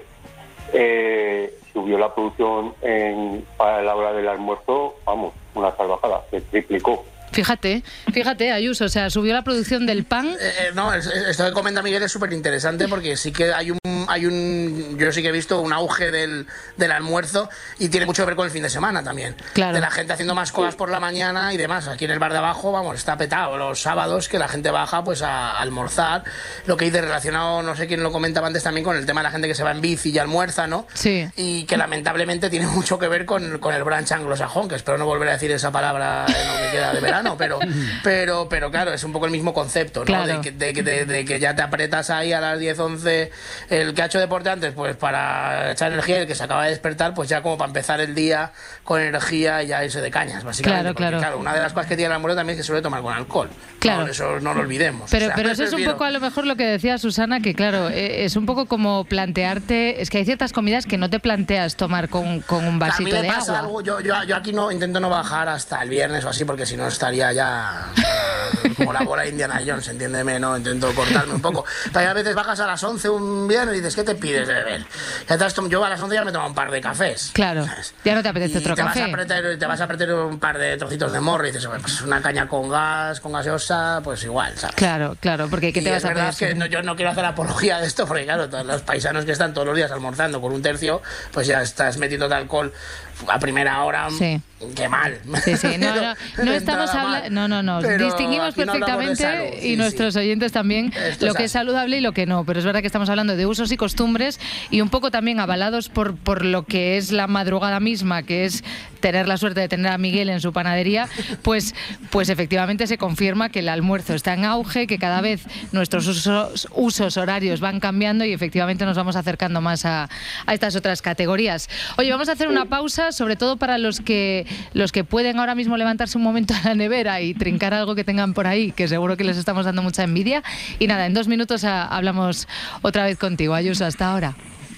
eh, subió la producción en, para la hora del almuerzo, vamos, una salvajada, se triplicó. Fíjate, fíjate, Ayuso, o sea, subió la producción del pan. Eh, eh, no, es- es- esto que comenta Miguel es súper interesante porque sí que hay un, hay un, yo sí que he visto un auge del, del almuerzo y tiene mucho que ver con el fin de semana también. Claro. De la gente haciendo más cosas por la mañana y demás. Aquí en el bar de abajo, vamos, está petado los sábados que la gente baja pues a, a almorzar. Lo que dice relacionado, no sé quién lo comentaba antes también, con el tema de la gente que se va en bici y almuerza, ¿no? Sí. Y que lamentablemente tiene mucho que ver con, con el brunch anglosajón, que espero no volver a decir esa palabra en lo que queda de verano, pero, pero, pero claro, es un poco el mismo concepto, ¿no? Claro. De, que, de, que- de- de que ya te apretas ahí a las diez, once, el que ha hecho deporte antes, pues para echar energía, y el que se acaba de despertar, pues ya como para empezar el día con energía y ya irse de cañas, básicamente. Claro, Porque, claro. una de las cosas que tiene el almuerzo también es que suele tomar con alcohol. Claro. No, eso no lo olvidemos. Pero, O sea, pero eso es un prefiero- poco a lo mejor lo que decía Susana, que claro, eh, es un poco como plantearte, es que hay ciertas comidas que no te planteas tomar con, con un A vasito mí me de pasa agua. algo, yo, yo, yo aquí no intento no bajar hasta el viernes o así, porque si no estaría ya eh, como la bola de Indiana Jones, entiéndeme, ¿no? Intento cortarme un poco. Pero a veces bajas a las once un viernes y dices, ¿qué te pides de beber? Ya te has tom- yo a las once ya me tomo un par de cafés. Claro, ¿sabes? ya no te apetece Y otro te café. Vas a apretar, te vas a apretar un par de trocitos de morro y dices, "Bueno, pues una caña con gas, con gaseosa, pues igual, ¿sabes? Claro, claro, porque ¿qué Y te vas es a verdad pedir? que no, yo no quiero hacer apología de esto, porque claro, todos los paisanos que están todos los días almorzando con un tercio, pues ya estás metiéndote alcohol a primera hora. Sí. Qué mal. Sí, sí, no, no, Pero- no de estamos entrada mal. hablando, no, no, no, Pero distinguimos aquí no hablamos de perfectamente salud, y sí, nuestros sí. oyentes también Esto lo es que es así. saludable y lo que no, pero es verdad que estamos hablando de usos y costumbres y un poco también avalados por, por lo que es la madrugada misma, que es tener la suerte de tener a Miguel en su panadería, pues, pues efectivamente se confirma que el almuerzo está en auge, que cada vez nuestros usos, usos horarios van cambiando y efectivamente nos vamos acercando más a, a estas otras categorías. Oye, vamos a hacer una pausa, sobre todo para los que, los que pueden ahora mismo levantarse un momento a la nevera y trincar algo que tengan por ahí, que seguro que les estamos dando mucha envidia. Y nada, en dos minutos a, hablamos otra vez contigo, Ayuso. Hasta ahora.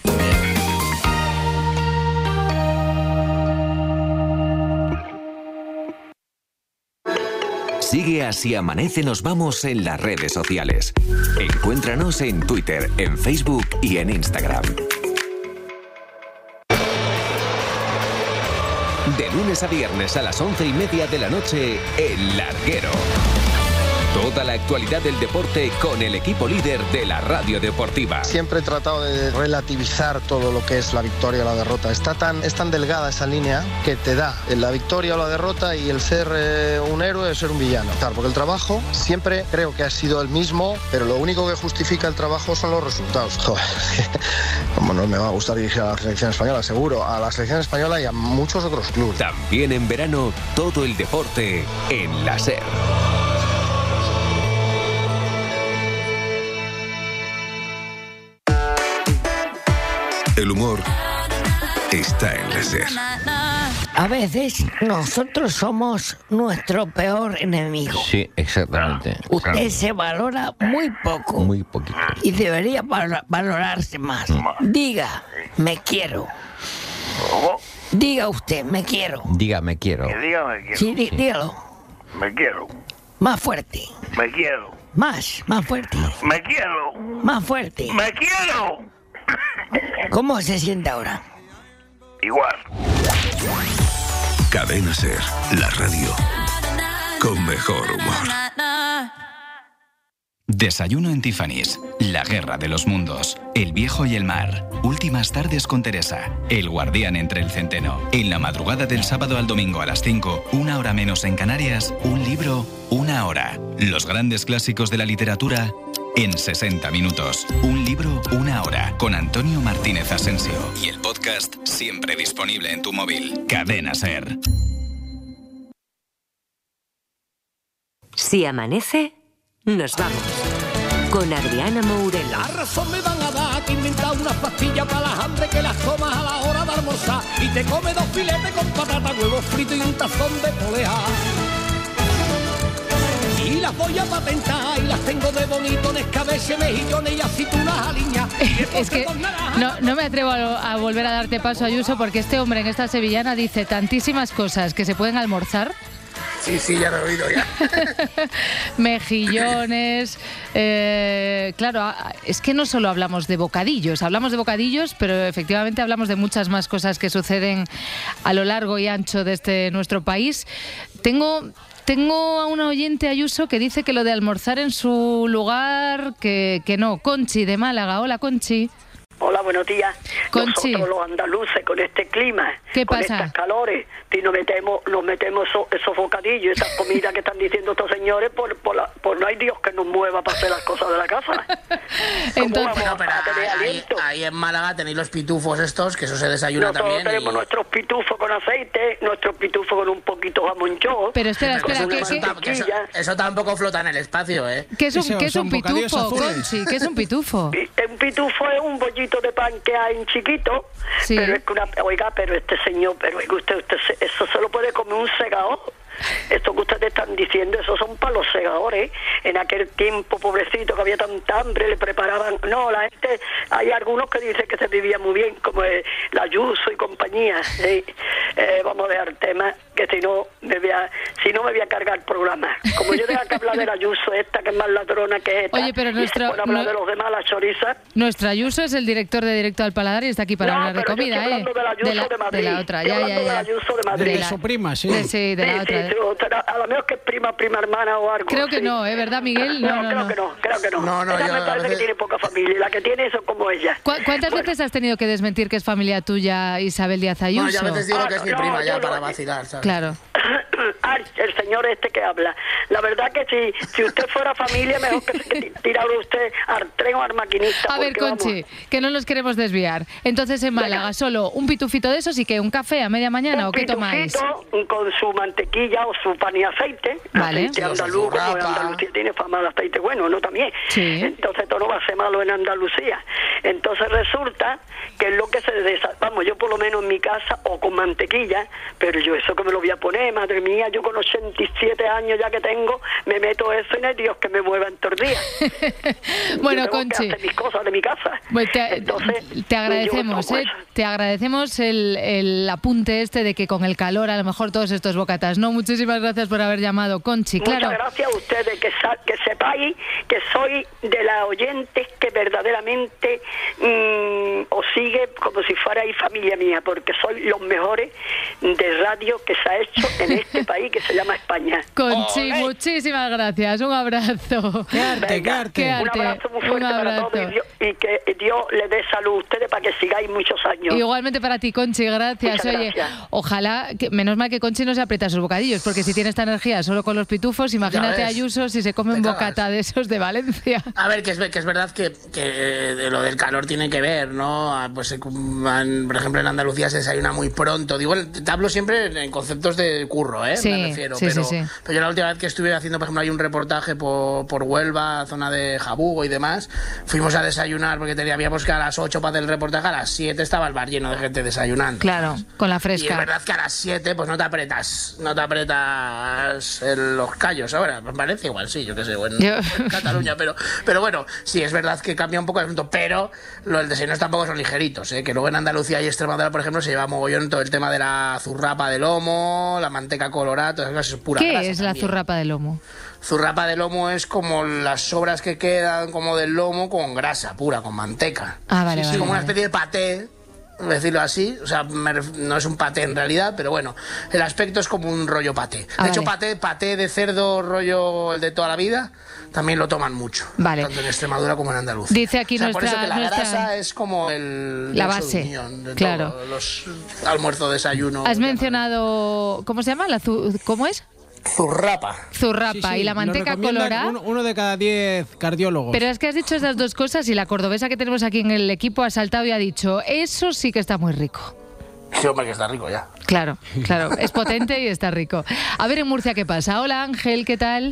Sigue Así Amanece Nos Vamos en las redes sociales. Encuéntranos en Twitter, en Facebook y en Instagram. De lunes a viernes a las once y media de la noche, El Larguero. Toda la actualidad del deporte con el equipo líder de la radio deportiva. Siempre he tratado de relativizar todo lo que es la victoria o la derrota. Está tan, es tan delgada esa línea que te da la victoria o la derrota y el ser eh, un héroe o ser un villano. Claro, porque el trabajo siempre creo que ha sido el mismo, pero lo único que justifica el trabajo son los resultados. Joder, como no me va a gustar dirigir a la selección española, seguro. A la selección española y a muchos otros clubes. También en verano, todo el deporte en la SER. El humor está en la SER. A veces nosotros somos nuestro peor enemigo. Sí, exactamente. Usted se valora muy poco. Muy poquito. Y debería val- valorarse más. Diga, me quiero. Diga usted, me quiero. Diga, me quiero. Diga, me quiero. Sí, dí- dígalo. Me quiero. Más fuerte. Me quiero. Más, más fuerte. Me quiero. Más fuerte. Me quiero. ¿Cómo se siente ahora? Igual. Cadena Ser, la radio con mejor humor. Desayuno en Tiffany's, la guerra de los mundos, El viejo y el mar, Últimas tardes con Teresa, El guardián entre el centeno. En la madrugada del sábado al domingo a las cinco, una hora menos en Canarias, un libro, una hora. Los grandes clásicos de la literatura en sesenta minutos. Un libro, una hora, con Antonio Martínez Asensio. Y el podcast siempre disponible en tu móvil. Cadena Ser. Si amanece, nos vamos. Con Adriana Mourelo. La razón me van a dar que inventa una pastilla para las hambre que las tomas a la hora de almorzar y te come dos filetes con patata, huevo frito y un tazón de polea. Y las voy a patentar y las tengo de bonito en escabeche, mejillones y aceitunas aliñas. Es que no, no me atrevo a, a volver a darte paso, Ayuso, porque este hombre en esta sevillana dice tantísimas cosas que se pueden almorzar. Sí, sí, ya lo he oído ya. Mejillones, eh, claro, es que no solo hablamos de bocadillos, hablamos de bocadillos, pero efectivamente hablamos de muchas más cosas que suceden a lo largo y ancho de este nuestro país. Tengo... Tengo a una oyente, Ayuso, que dice que lo de almorzar en su lugar, que, que no. Conchi, de Málaga. Hola, Conchi. Hola, buenos días. Conchi. Nosotros los andaluces, con este clima, ¿Qué con pasa? estas calores, si nos metemos, nos metemos esos, esos bocadillos, esas comidas que están diciendo estos señores, por, por, la, por no hay Dios que nos mueva para hacer las cosas de la casa. Entonces, bueno, pero ahí, ahí en Málaga tenéis los pitufos estos, que eso se desayuna Nosotros también. tenemos y... nuestros pitufos con aceite, nuestros pitufos con un poquito jamonchón. Pero espera, espera, eso, que, eso, que, tam- que eso, eso tampoco flota en el espacio, ¿eh? ¿qué es un, ¿qué es un pitufo, Conchi? ¿Qué es un pitufo? Un pitufo es un bollito de pan que hay en chiquito, Sí. pero es que una, oiga, pero este señor, pero es que usted, usted se- eso se lo puede comer un segador. Esto que ustedes están diciendo, esos son para los segadores. En aquel tiempo, pobrecito, que había tanta hambre, le preparaban. No, la gente, hay algunos que dicen que se vivía muy bien, como el, la Ayuso y compañía. ¿Sí? Eh, vamos a dejar tema, que si no me voy a, si no me voy a cargar el programa. Como yo tenga que hablar de la Ayuso esta, que es más ladrona que esta. Oye, pero nuestro- y se pone a hablar no- de los demás, la choriza. Nuestro Ayuso es el director de Directo al Paladar y está aquí para No, hablar de pero yo comida, estoy ¿eh? hablando de la Ayuso de, la, de Madrid. de la otra, Estoy ya, hablando ya, de ya. la Ayuso de Madrid. De De la- su prima, sí. de- sí, de la Sí, otra. sí, sí, a lo mejor que es prima, prima hermana o algo. Creo que sí. no, ¿eh? ¿Verdad, Miguel? No, No, no, creo no. que no, creo que no. No, no, Ella yo me a parece veces- que tiene poca familia y la que tiene eso como ella. ¿Cu- ¿Cuántas veces has tenido que desmentir que es familia tuya, Isabel Díaz Ayuso? Bueno, yo a veces digo Ah, que es mi no, prima yo ya no. para vacilar, ¿sabes? Claro. Ay, el señor este que habla. La verdad que si, si usted fuera familia, mejor que, que tirara usted al tren o al maquinista. A ver, porque, vamos, Conchi, que no nos queremos desviar. Entonces, en Málaga, solo un pitufito de esos y que un café a media mañana, ¿o qué tomáis? pitufito con su mantequilla o su pan y aceite. Vale. Aceite andaluz, como en Andalucía tiene fama de aceite bueno, ¿no? También. Sí. Entonces, esto no va a ser malo en Andalucía. Entonces, resulta que es lo que se desa... Vamos, yo por lo menos en mi casa, o con mantequilla, pero yo eso que me lo voy a poner, madre mía, yo con ochenta y siete años ya que tengo, me meto eso y no hay Dios que me mueva en todos días. Bueno, yo tengo Conchi. que hacer mis cosas de mi casa. Pues te, Entonces, te agradecemos, yo ¿eh? Te agradecemos el, el apunte este de que con el calor a lo mejor todos estos bocatas. No, muchísimas gracias por haber llamado, Conchi. Claro. Muchas gracias a ustedes, que, sa- que sepáis que soy de las oyentes que verdaderamente mmm, os sigue como si fuerais familia mía, porque sois los mejores de radio que se ha hecho en este país que se llama España. Conchi, muchísimas gracias. Un abrazo. Qué arte, qué arte. Qué Un arte. abrazo muy Un fuerte para abrazo. todos y, Dios- y que Dios les dé salud a ustedes para que sigáis muchos años. Igualmente para ti, Conchi, gracias. Muchas Oye, gracias. ojalá, que, menos mal que Conchi no se aprieta sus bocadillos, porque si tiene esta energía solo con los pitufos, imagínate a ves. Ayuso si se come un Te cagas. bocata de esos de Valencia. A ver, que es, que es verdad que, que de lo del calor tiene que ver, ¿no? Ah, Pues, eh, en- por ejemplo, en Andalucía se desayuna muy pronto. Digo, te hablo siempre en conceptos de curro, ¿eh? Sí, Me refiero. sí, pero, sí, sí. pero yo la última vez que estuve haciendo, por ejemplo, hay un reportaje por, por Huelva, zona de Jabugo y demás, fuimos a desayunar porque teníamos que a las ocho para hacer el reportaje, a las siete estaba el bar lleno de gente desayunando. Claro, con la Y es fresca. verdad que a las siete pues no te apretas, no te apretas en los callos ahora, me parece igual, sí, yo qué sé, bueno, Yo- en Cataluña, pero, pero bueno, sí, es verdad que cambia un poco el asunto, pero los desayunos tampoco son ligeritos, ¿eh? Que luego en Andalucía y Extremadura, por ejemplo, se lleva mogollón todo el tema de la zurrapa de lomo, la manteca colorada, todas esas cosas, es pura ¿Qué grasa es la también. zurrapa de lomo? Zurrapa de lomo es como las sobras que quedan como del lomo con grasa pura, con manteca. Ah, vale, sí, vale, sí, como vale. una especie de paté, decirlo así. O sea, me ref- no es un paté en realidad, pero bueno, el aspecto es como un rollo paté. De Ah, hecho, vale. paté, paté de cerdo rollo el de toda la vida, también lo toman mucho. Vale. Tanto en Extremadura como en Andalucía. Dice aquí O sea, por nuestra- eso que la nuestra- grasa es como el La nexo de base, unión de claro. todos los almuerzo, desayuno. Has mencionado, ¿cómo se llama? La zu- ¿Cómo es? Zurrapa. Zurrapa Sí, sí, y la lo manteca recomienda colorada. Uno, uno de cada diez cardiólogos. Pero es que has dicho esas dos cosas y la cordobesa que tenemos aquí en el equipo ha saltado y ha dicho, eso sí que está muy rico. Sí, hombre, que está rico ya. Claro, claro, es potente y está rico. A ver en Murcia qué pasa. Hola Ángel, ¿qué tal?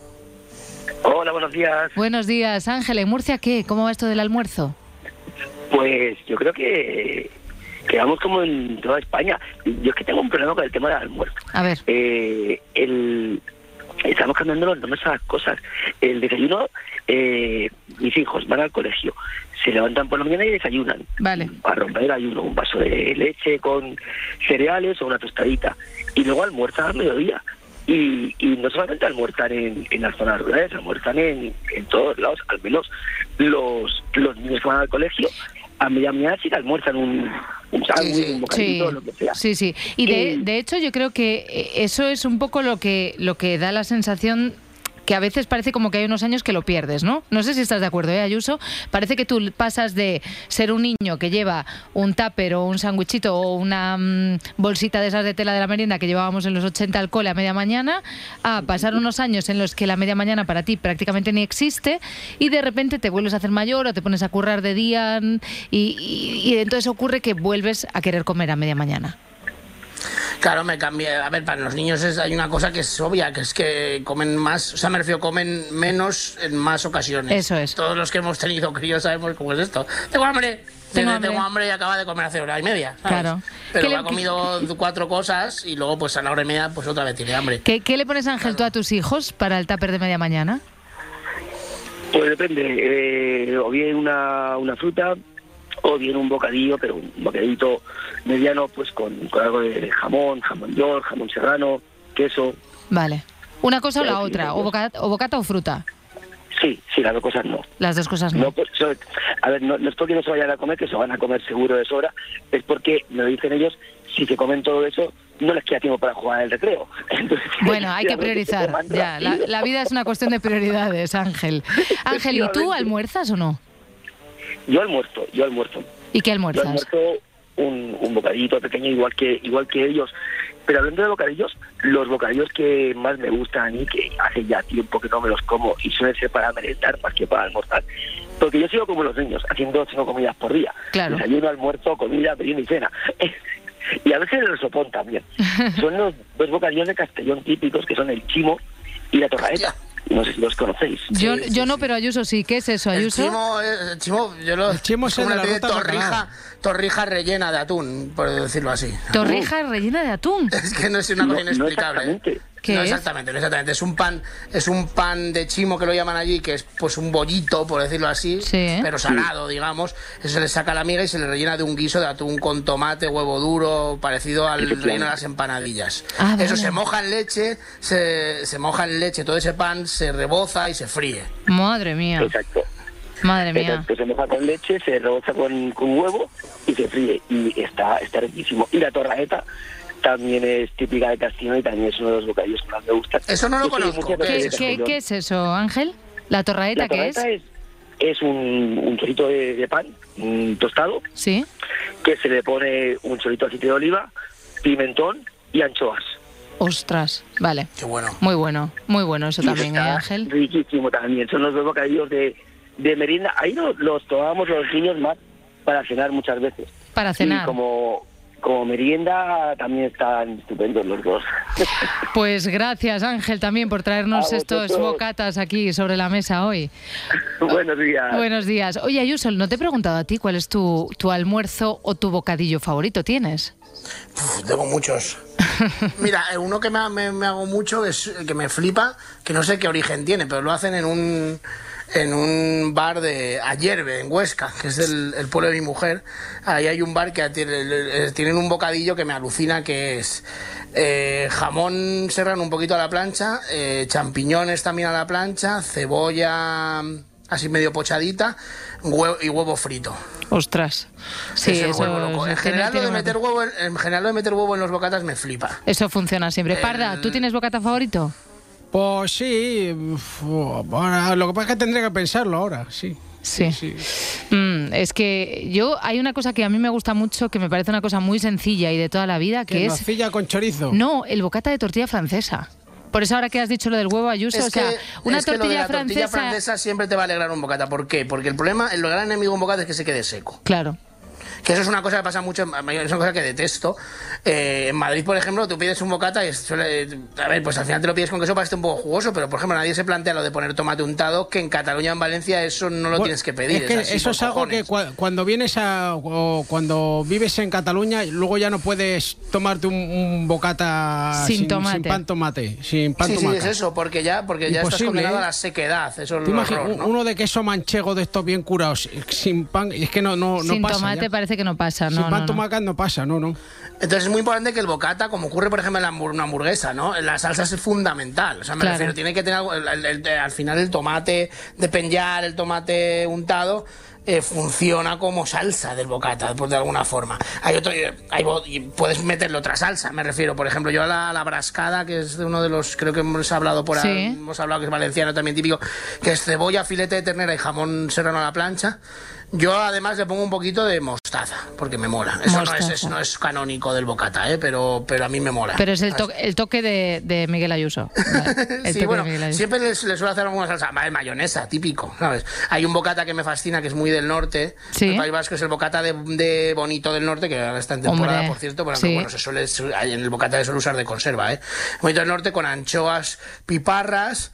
Hola, buenos días. Buenos días, Ángel. ¿En Murcia qué? ¿Cómo va esto del almuerzo? Pues yo creo que, que vamos como en toda España. Yo es que tengo un problema con el tema del almuerzo. A ver. Eh, el, estamos cambiando los nombres a las cosas. El desayuno, eh, mis hijos van al colegio, se levantan por la mañana y desayunan. Vale. Para romper el ayuno, un vaso de leche con cereales o una tostadita. Y luego almuerzan al mediodía. Y, y no solamente almuerzan en, en las zonas rurales, almuerzan en, en todos lados, al menos los, los niños que van al colegio, a media mañana sí que almuerzan un, un sándwich, un bocadillo, Sí, lo que sea. sí, sí. Y de, Y- de hecho yo creo que eh, eso es un poco lo que, lo que da la sensación que a veces parece como que hay unos años que lo pierdes, ¿no? No sé si estás de acuerdo, ¿eh, Ayuso? Parece que tú pasas de ser un niño que lleva un tupper o un sándwichito o una mm, bolsita de esas de tela de la merienda que llevábamos en los ochenta al cole a media mañana, a pasar unos años en los que la media mañana para ti prácticamente ni existe y de repente te vuelves a hacer mayor o te pones a currar de día y, y- y entonces ocurre que vuelves a querer comer a media mañana. Claro, me cambié. A ver, para los niños es, hay una cosa que es obvia, que es que comen más, o sea, me refiero, comen menos en más ocasiones. Eso es. Todos los que hemos tenido críos sabemos cómo es esto. Tengo hambre. Tengo Tengo, hambre. tengo hambre y acaba de comer hace hora y media. ¿sabes? Claro. Pero ¿Qué ha le- comido cuatro cosas y luego, pues a la hora y media, pues otra vez tiene hambre. ¿Qué, qué le pones, Ángel, tú a tus hijos para el tupper de media mañana? Pues depende, eh, o bien una, una fruta, o bien un bocadillo, pero un bocadillito mediano, pues con, con algo de jamón, jamón york, jamón serrano, queso. Vale. ¿Una cosa o la Sí, sí, otra? sí. ¿O bocata, o bocata o fruta? Sí, sí, las dos cosas no. Las dos cosas no. No, pues, so- a ver, no, no es porque no se vayan a comer, que se van a comer seguro de sobra, es porque, me lo dicen ellos, si se comen todo eso, no les queda tiempo para jugar en el recreo. Entonces, Bueno, hay que efectivamente, se priorizar. coman Ya, la, rápido. la vida es una cuestión de prioridades, Ángel. Ángel, ¿y tú Efectivamente. almuerzas o no? Yo almuerzo, yo almuerzo. ¿Y qué Yo almuerzas? almuerzo un, un bocadillito pequeño igual que igual que ellos. Pero hablando de bocadillos, los bocadillos que más me gustan y que hace ya tiempo que no me los como y suelen ser para merendar más que para almorzar. Porque yo sigo como los niños, haciendo cinco comidas por día. Claro. Desayuno, almuerzo, comida, merienda y cena. Y a veces el sopón también. Son los dos bocadillos de Castellón típicos, que son el chimo y la torraeta. No sé si los conocéis. Yo, yo no, pero Ayuso sí. ¿Qué es eso, El Ayuso? chimo, eh, el chimo, yo lo, El chimo es como el de una las especie de rotas de torrija, torrija rellena de atún, por decirlo así. Torrija rellena de atún. Es que no es una No, cosa no inexplicable. ¿eh? exactamente. ¿Qué no es? exactamente, no exactamente. Es un pan, es un pan de chimo que lo llaman allí, que es pues un bollito, por decirlo así, Sí. pero salado, digamos. Eso se le saca la miga y se le rellena de un guiso de atún con tomate, huevo duro, parecido al Efectivamente. relleno de las empanadillas. Ah, vale. Eso se moja en leche, se, se moja en leche, todo ese pan se reboza y se fríe. Madre mía. Exacto. Madre mía. Exacto, se moja con leche, se reboza con, con huevo y se fríe. Y está, está riquísimo. Y la torraeta también es típica de Castellón y también es uno de los bocadillos que más me gustan. Eso no lo Yo soy de conozco. Murcia, pero ¿Qué, soy de qué- Castellón. qué es eso, Ángel? ¿La torraeta La qué es? torraeta es? es un, un chorrito de, de pan un tostado, Sí. que se le pone un chorrito de aceite de oliva, pimentón y anchoas. Ostras, vale. Qué bueno. Muy bueno, muy bueno eso Y también, ¿eh, está Ángel? riquísimo también. Son los dos bocadillos de, de merienda. Ahí los, los tomábamos los niños más para cenar muchas veces. Para cenar. Y como, como merienda también están estupendos los dos. Pues gracias, Ángel, también por traernos A estos vosotros. bocatas aquí sobre la mesa hoy. Buenos días. Buenos días. Oye, Ayuso, no te he preguntado a ti cuál es tu, tu almuerzo o tu bocadillo favorito. ¿Tienes? Uf, tengo muchos. Mira, eh, uno que me, me- me hago mucho, es el que me flipa, que no sé qué origen tiene, pero lo hacen en un en un bar de Ayerbe, en Huesca, que es el, el pueblo de mi mujer. Ahí hay un bar que tiene, tienen un bocadillo que me alucina, que es eh, jamón serrano un poquito a la plancha, eh, champiñones también a la plancha, cebolla así medio pochadita, huevo, y huevo frito. Ostras. Sí, es el eso, huevo loco. En general, lo de meter huevo, en, en general lo de meter huevo en los bocatas me flipa. Eso funciona siempre. El... Parda, ¿tú tienes bocata favorito? Pues sí. Bueno, lo que pasa es que tendré que pensarlo ahora, sí. Sí. sí, sí. Mm, es que yo, hay una cosa que a mí me gusta mucho, que me parece una cosa muy sencilla y de toda la vida, que es... ¿Nocilla con chorizo? No, el bocata de tortilla francesa. Por eso ahora que has dicho lo del huevo, Ayuso, es o sea, que, una es que tortilla, lo de la francesa... tortilla francesa siempre te va a alegrar un bocata. ¿Por qué? Porque el problema, el gran enemigo de un bocata es que se quede seco. Claro. Que eso es una cosa que pasa mucho, es una cosa que detesto. Eh, en Madrid, por ejemplo, tú pides un bocata y suele, a ver, pues al final te lo pides con queso para que esté un poco jugoso, pero por ejemplo nadie se plantea lo de poner tomate untado, que en Cataluña, en Valencia, eso no lo bueno, tienes que pedir. Es que es así, eso es algo cojones. que cua cuando vienes a, o cuando vives en Cataluña, luego ya no puedes tomarte un, un bocata sin, sin, tomate. sin pan tomate, sin pan sí, tomate. Sí, es eso, porque ya, porque ya estás condenado ¿eh? a la sequedad. Eso es lo horror, ¿no? Uno de queso manchego de estos bien curados, sin pan, es que no, no, no sin pasa. Sin tomate ya. parece que no pasa, ¿no? Sin pan no, tomate no pasa, no, no. Entonces es muy importante que el bocata, como ocurre por ejemplo en la una hamburguesa, ¿no? La salsa es fundamental. O sea, me claro. refiero, tiene que tener algo, el, el, el, al final el tomate de peñar, el tomate untado, eh, funciona como salsa del bocata, pues de alguna forma. Hay otro, hay, puedes meterle otra salsa, me refiero, por ejemplo, yo a la, la brascada, que es de uno de los, creo que hemos hablado por sí. ahí, hemos hablado que es valenciano también típico, que es cebolla, filete de ternera y jamón serrano a la plancha. Yo además le pongo un poquito de mostaza, porque me mola. Eso no es, eso no es canónico del bocata, ¿eh? pero, pero a mí me mola. Pero es el, to el toque de, de Miguel Ayuso. El sí, bueno, Ayuso. Siempre les, les suelo hacer alguna salsa, de mayonesa, típico, ¿sabes? Hay un bocata que me fascina, que es muy del norte. ¿Sí? El País Vasco es el bocata de, de Bonito del Norte, que ahora está en temporada, Hombre, por cierto. Pero sí. bueno, se suele, en el bocata se suele usar de conserva, ¿eh? Bonito del Norte con anchoas, piparras...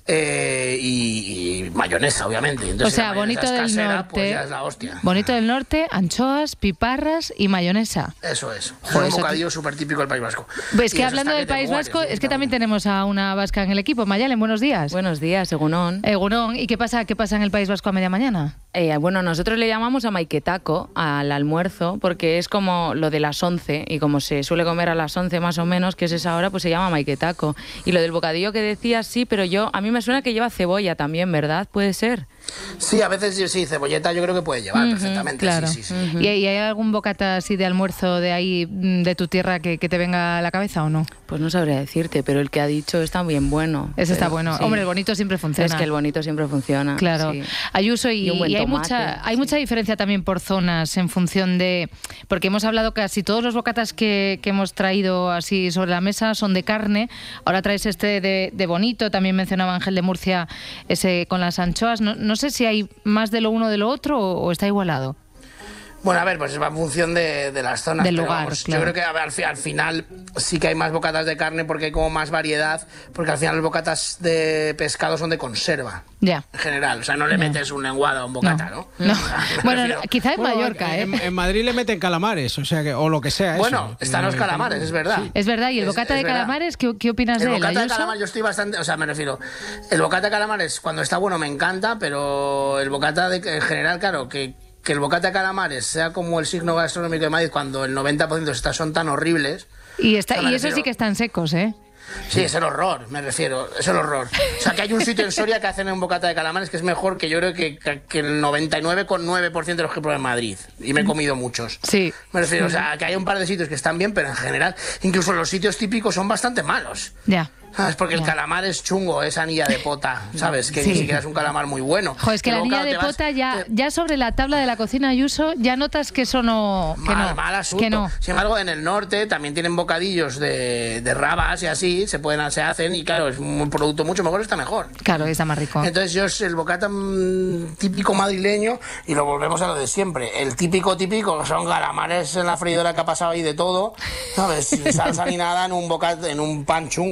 Eh, y, y mayonesa, obviamente. Entonces, o sea, Bonito del casera, Norte, pues ya es la hostia. Bonito del Norte, anchoas, piparras y mayonesa. Eso es. Joder, un bocadillo súper típico del País Vasco. Pues que hablando del País Vasco, mueres, es que también tenemos a una vasca en el equipo. Mayalen, buenos días. Buenos días, Egunon. Egunon. ¿Y qué pasa, qué pasa en el País Vasco a media mañana? Eh, bueno, nosotros le llamamos a maiketaco, al almuerzo, porque es como lo de las once, y como se suele comer a las once más o menos, que es esa hora, pues se llama maiketaco. Y lo del bocadillo que decías, sí, pero yo a mí me suena que lleva cebolla también, ¿verdad? ¿Puede ser? Sí, a veces sí, cebolleta yo creo que puede llevar uh-huh, perfectamente. Claro. Sí, sí, sí. Uh-huh. ¿Y, ¿Y hay algún bocata así de almuerzo de ahí, de tu tierra, que, que te venga a la cabeza o no? Pues no sabría decirte, pero el que ha dicho está bien bueno. Ese pero, está bueno. Sí. Hombre, el bonito siempre funciona. Es que el bonito siempre funciona. Claro. Sí. Ayuso, y, y, y hay, mucha, hay sí. mucha diferencia también por zonas en función de... Porque hemos hablado casi todos los bocatas que, que hemos traído así sobre la mesa son de carne. Ahora traes este de, de bonito, también mencionaba Ángel de Murcia ese con las anchoas. No, no sé si hay más de lo uno de lo otro o, o está igualado. Bueno, a ver, pues va en función de, de las zonas. Del pero lugar, vamos, claro. Yo creo que a ver, al, al final sí que hay más bocatas de carne porque hay como más variedad, porque al final los bocatas de pescado son de conserva. Ya. En general, o sea, no le ya. metes un lenguado a un bocata, ¿no? No. no. Bueno, refiero. quizá en bueno, Mallorca, ¿eh? En, en Madrid le meten calamares, o sea, que, o lo que sea. Bueno, eso. están los calamares, es verdad. Sí. Es verdad, y el bocata es, de es calamares, ¿qué, ¿qué opinas el de él? El bocata de Ayuso? calamares yo estoy bastante, o sea, me refiero, el bocata de calamares cuando está bueno me encanta, pero el bocata de, en general, claro, que que el bocata de calamares sea como el signo gastronómico de Madrid cuando el noventa por ciento de estas son tan horribles. Y, está, o sea, y eso sí que están secos, ¿eh? Sí, es el horror, me refiero, es el horror. O sea, que hay un sitio en Soria que hacen un bocata de calamares que es mejor que yo creo que, que, que el noventa y nueve coma nueve por ciento de los que pruebo en Madrid. Y me he comido muchos. Sí. Me refiero, o sea, que hay un par de sitios que están bien, pero en general, incluso los sitios típicos son bastante malos. Ya. ¿Sabes? Porque el calamar es chungo, es anilla de pota, ¿sabes? Que sí. Ni siquiera es un calamar muy bueno. Joder, es que, que la anilla de pota vas, ya, te... ya sobre la tabla de la cocina Ayuso ya notas que eso no... Que mal, no, mal asunto. Que no. Sin embargo, en el norte también tienen bocadillos de, de rabas y así, se pueden se hacen y claro, es un producto mucho mejor, está mejor. Claro, está más rico. Entonces yo es el bocata mmm, típico madrileño y lo volvemos a lo de siempre. El típico típico son calamares en la freidora que ha pasado ahí de todo, ¿sabes? Sin salsa ni nada en un bocata, en un pan chungo de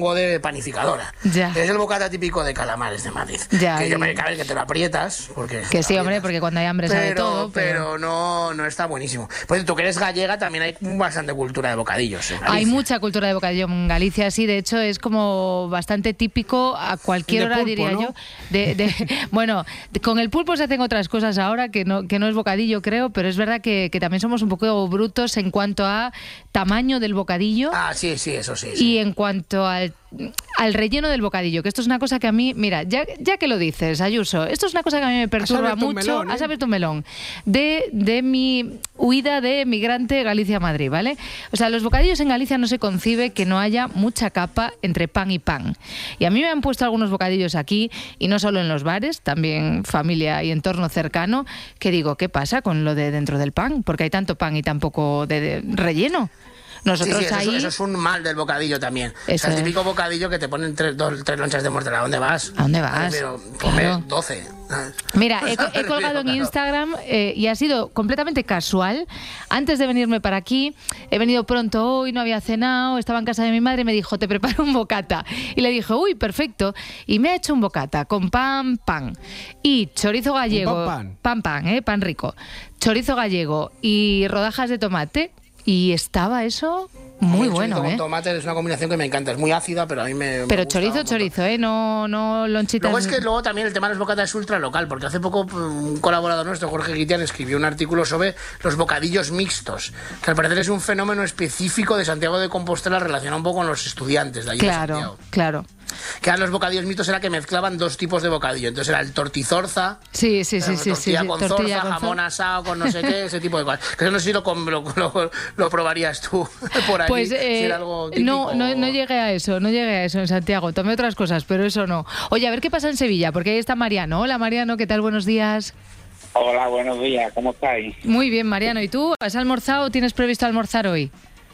panificadora. Ya. Es el bocata típico de calamares de Madrid. Ya, que y... yo me cabe que te lo aprietas. Porque que sí, hombre, porque cuando hay hambre pero, sabe todo. Pero, pero no, no está buenísimo. Pues tú que eres gallega, también hay bastante cultura de bocadillos. Hay mucha cultura de bocadillo en Galicia, sí. De hecho, es como bastante típico a cualquier hora, pulpo, diría ¿no? yo. De, de, bueno, con el pulpo se hacen otras cosas ahora que no, que no es bocadillo, creo, pero es verdad que, que también somos un poco brutos en cuanto a tamaño del bocadillo. Ah, sí, sí, eso sí. sí. Y en cuanto al, al relleno del bocadillo, que esto es una cosa que a mí, mira, ya, ya que lo dices, Ayuso, esto es una cosa que a mí me perturba mucho. Melón, ¿eh? Has abierto un melón. De, de mi huida de migrante Galicia-Madrid, ¿vale? O sea, los bocadillos en Galicia no se concibe que no haya mucha capa entre pan y pan. Y a mí me han puesto algunos bocadillos aquí, y no solo en los bares, también familia y entorno cercano, que digo, ¿qué pasa con lo de dentro del pan? Porque hay tanto pan y tan poco de, de relleno. Nosotros sí, sí, eso, ahí... es, eso es un mal del bocadillo también. Eso o sea, el es. típico bocadillo que te ponen tres, dos, tres lonchas de mortadela. ¿A dónde vas? ¿A dónde vas? Pero come Claro. doce. Mira, he, he colgado en Instagram eh, y ha sido completamente casual. Antes de venirme para aquí, he venido pronto hoy, no había cenado, estaba en casa de mi madre y me dijo, te preparo un bocata. Y le dije, uy, perfecto. Y me ha hecho un bocata con pan, pan. Y chorizo gallego. pan, pan, pan, eh, pan rico. Chorizo gallego y rodajas de tomate. Y estaba eso muy El bueno, chorizo ¿eh? con tomate es una combinación que me encanta. Es muy ácida, pero a mí me. Pero me chorizo, chorizo, ¿eh? No, no lonchitas. Luego es que luego también el tema de los bocatas es ultra local, porque hace poco un colaborador nuestro, Jorge Guitián, escribió un artículo sobre los bocadillos mixtos, que al parecer es un fenómeno específico de Santiago de Compostela relacionado un poco con los estudiantes de allí de Claro, Santiago. claro. Que eran los bocadillos mixtos, era que mezclaban dos tipos de bocadillo. Entonces era el tortizorza, Sí, sí, sí, eh, sí, sí, tortilla sí, con tortilla zorza, con jamón zorza. asado, con no sé qué, ese tipo de cosas. Que eso no sé si lo, com- lo, lo- lo probarías tú por allí, Pues si eh, era algo típico. no, no, no llegué a eso, no llegué a eso en Santiago. Tomé otras cosas, pero eso no. Oye, a ver qué pasa en Sevilla, porque ahí está Mariano. Hola, Mariano, ¿qué tal? Buenos días. Hola, buenos días, ¿cómo estáis? Muy bien, Mariano. ¿Y tú? ¿Has almorzado o tienes previsto almorzar hoy?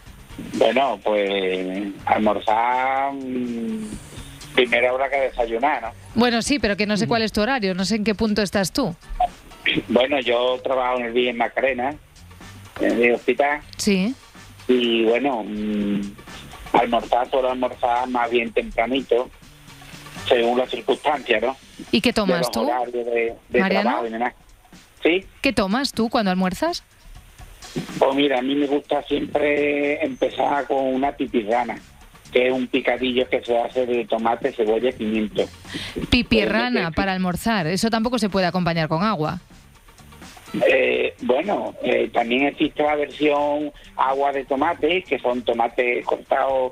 Bueno, pues almorzar, mmm, primera hora que desayunar, ¿no? Bueno, sí, pero que no sé cuál es tu horario, no sé en qué punto estás tú. Bueno, yo trabajo en el Villa en Macarena, en el hospital, Sí. y bueno, mmm, almorzar, suelo almorzar más bien tempranito, según las circunstancias, ¿no? ¿Y qué De tomas los tú? horarios de, de Mariano. trabajo y demás. ¿Sí? ¿Qué tomas tú cuando almuerzas? Pues mira, a mí me gusta siempre empezar con una pipirrana, que es un picadillo que se hace de tomate, cebolla y pimiento. Pipirrana para almorzar. Eso tampoco se puede acompañar con agua. Eh, bueno, eh, también existe la versión agua de tomate, que son tomates cortados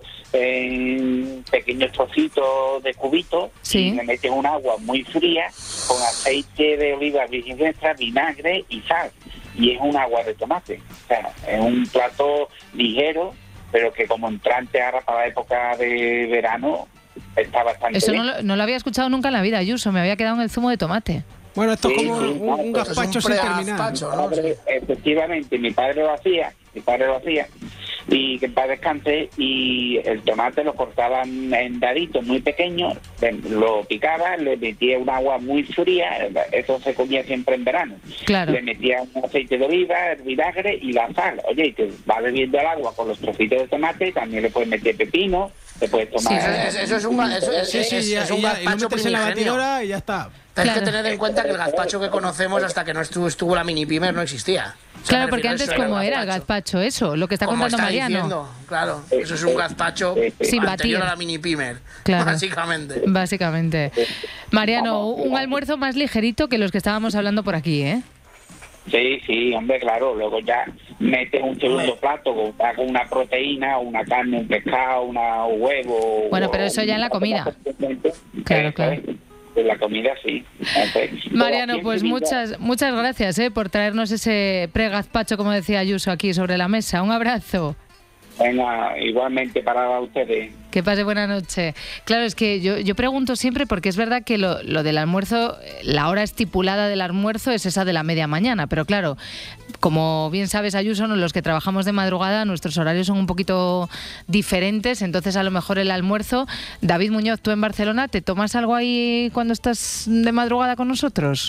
en pequeños trocitos de cubitos, Sí. y le meten un agua muy fría con aceite de oliva virgen extra, vinagre y sal. Y es un agua de tomate. O sea, es un plato ligero, pero que como entrante ahora para la época de verano está bastante Eso bien. no lo, no lo había escuchado nunca en la vida, Ayuso. Me había quedado en el zumo de tomate. Bueno, esto Sí, es como sí, un, no, un pues gazpacho es un sin terminar. pre-gazpacho, Mi padre, efectivamente, mi padre lo hacía, mi padre lo hacía, y que en paz descanse, y el tomate lo cortaban en daditos muy pequeños, lo picaba, le metía un agua muy fría, eso se comía siempre en verano. Claro. Le metía un aceite de oliva, el vinagre y la sal. Oye, y te va bebiendo el agua con los trocitos de tomate, también le puedes meter pepino, te puedes tomar... Sí, eso, eso es un, eso es, Sí, sí, es- ya- es un ya- y lo gazpacho metes en la primigenio. batidora y ya está. Hay Claro. que tener en cuenta que el gazpacho que conocemos hasta que no estuvo, estuvo la mini pimer no existía. O sea, Claro, me porque refiero, antes eso como el era el gazpacho, eso, lo que está Como contando está Mariano. diciendo, claro, eso es un gazpacho Sin anterior batir. a la mini pimer, Claro. básicamente. Básicamente. Mariano, un almuerzo más ligerito que los que estábamos hablando por aquí, ¿eh? Sí, sí, hombre, claro. Luego ya metes un segundo plato con, con una proteína, una carne, un pescado, una un huevo. Bueno, pero eso ya en la comida. Claro, claro. En la comida sí. Entonces, Mariano, aquí en pues Sevilla- muchas muchas gracias eh, por traernos ese pre-gazpacho, como decía Ayuso, aquí sobre la mesa. Un abrazo. Venga, igualmente para ustedes. Que pase buena noche. Claro, es que yo, yo pregunto siempre porque es verdad que lo, lo del almuerzo, la hora estipulada del almuerzo es esa de la media mañana, pero claro, como bien sabes, Ayuso, ¿no? Los que trabajamos de madrugada, nuestros horarios son un poquito diferentes, entonces a lo mejor el almuerzo... David Muñoz, tú en Barcelona, ¿te tomas algo ahí cuando estás de madrugada con nosotros?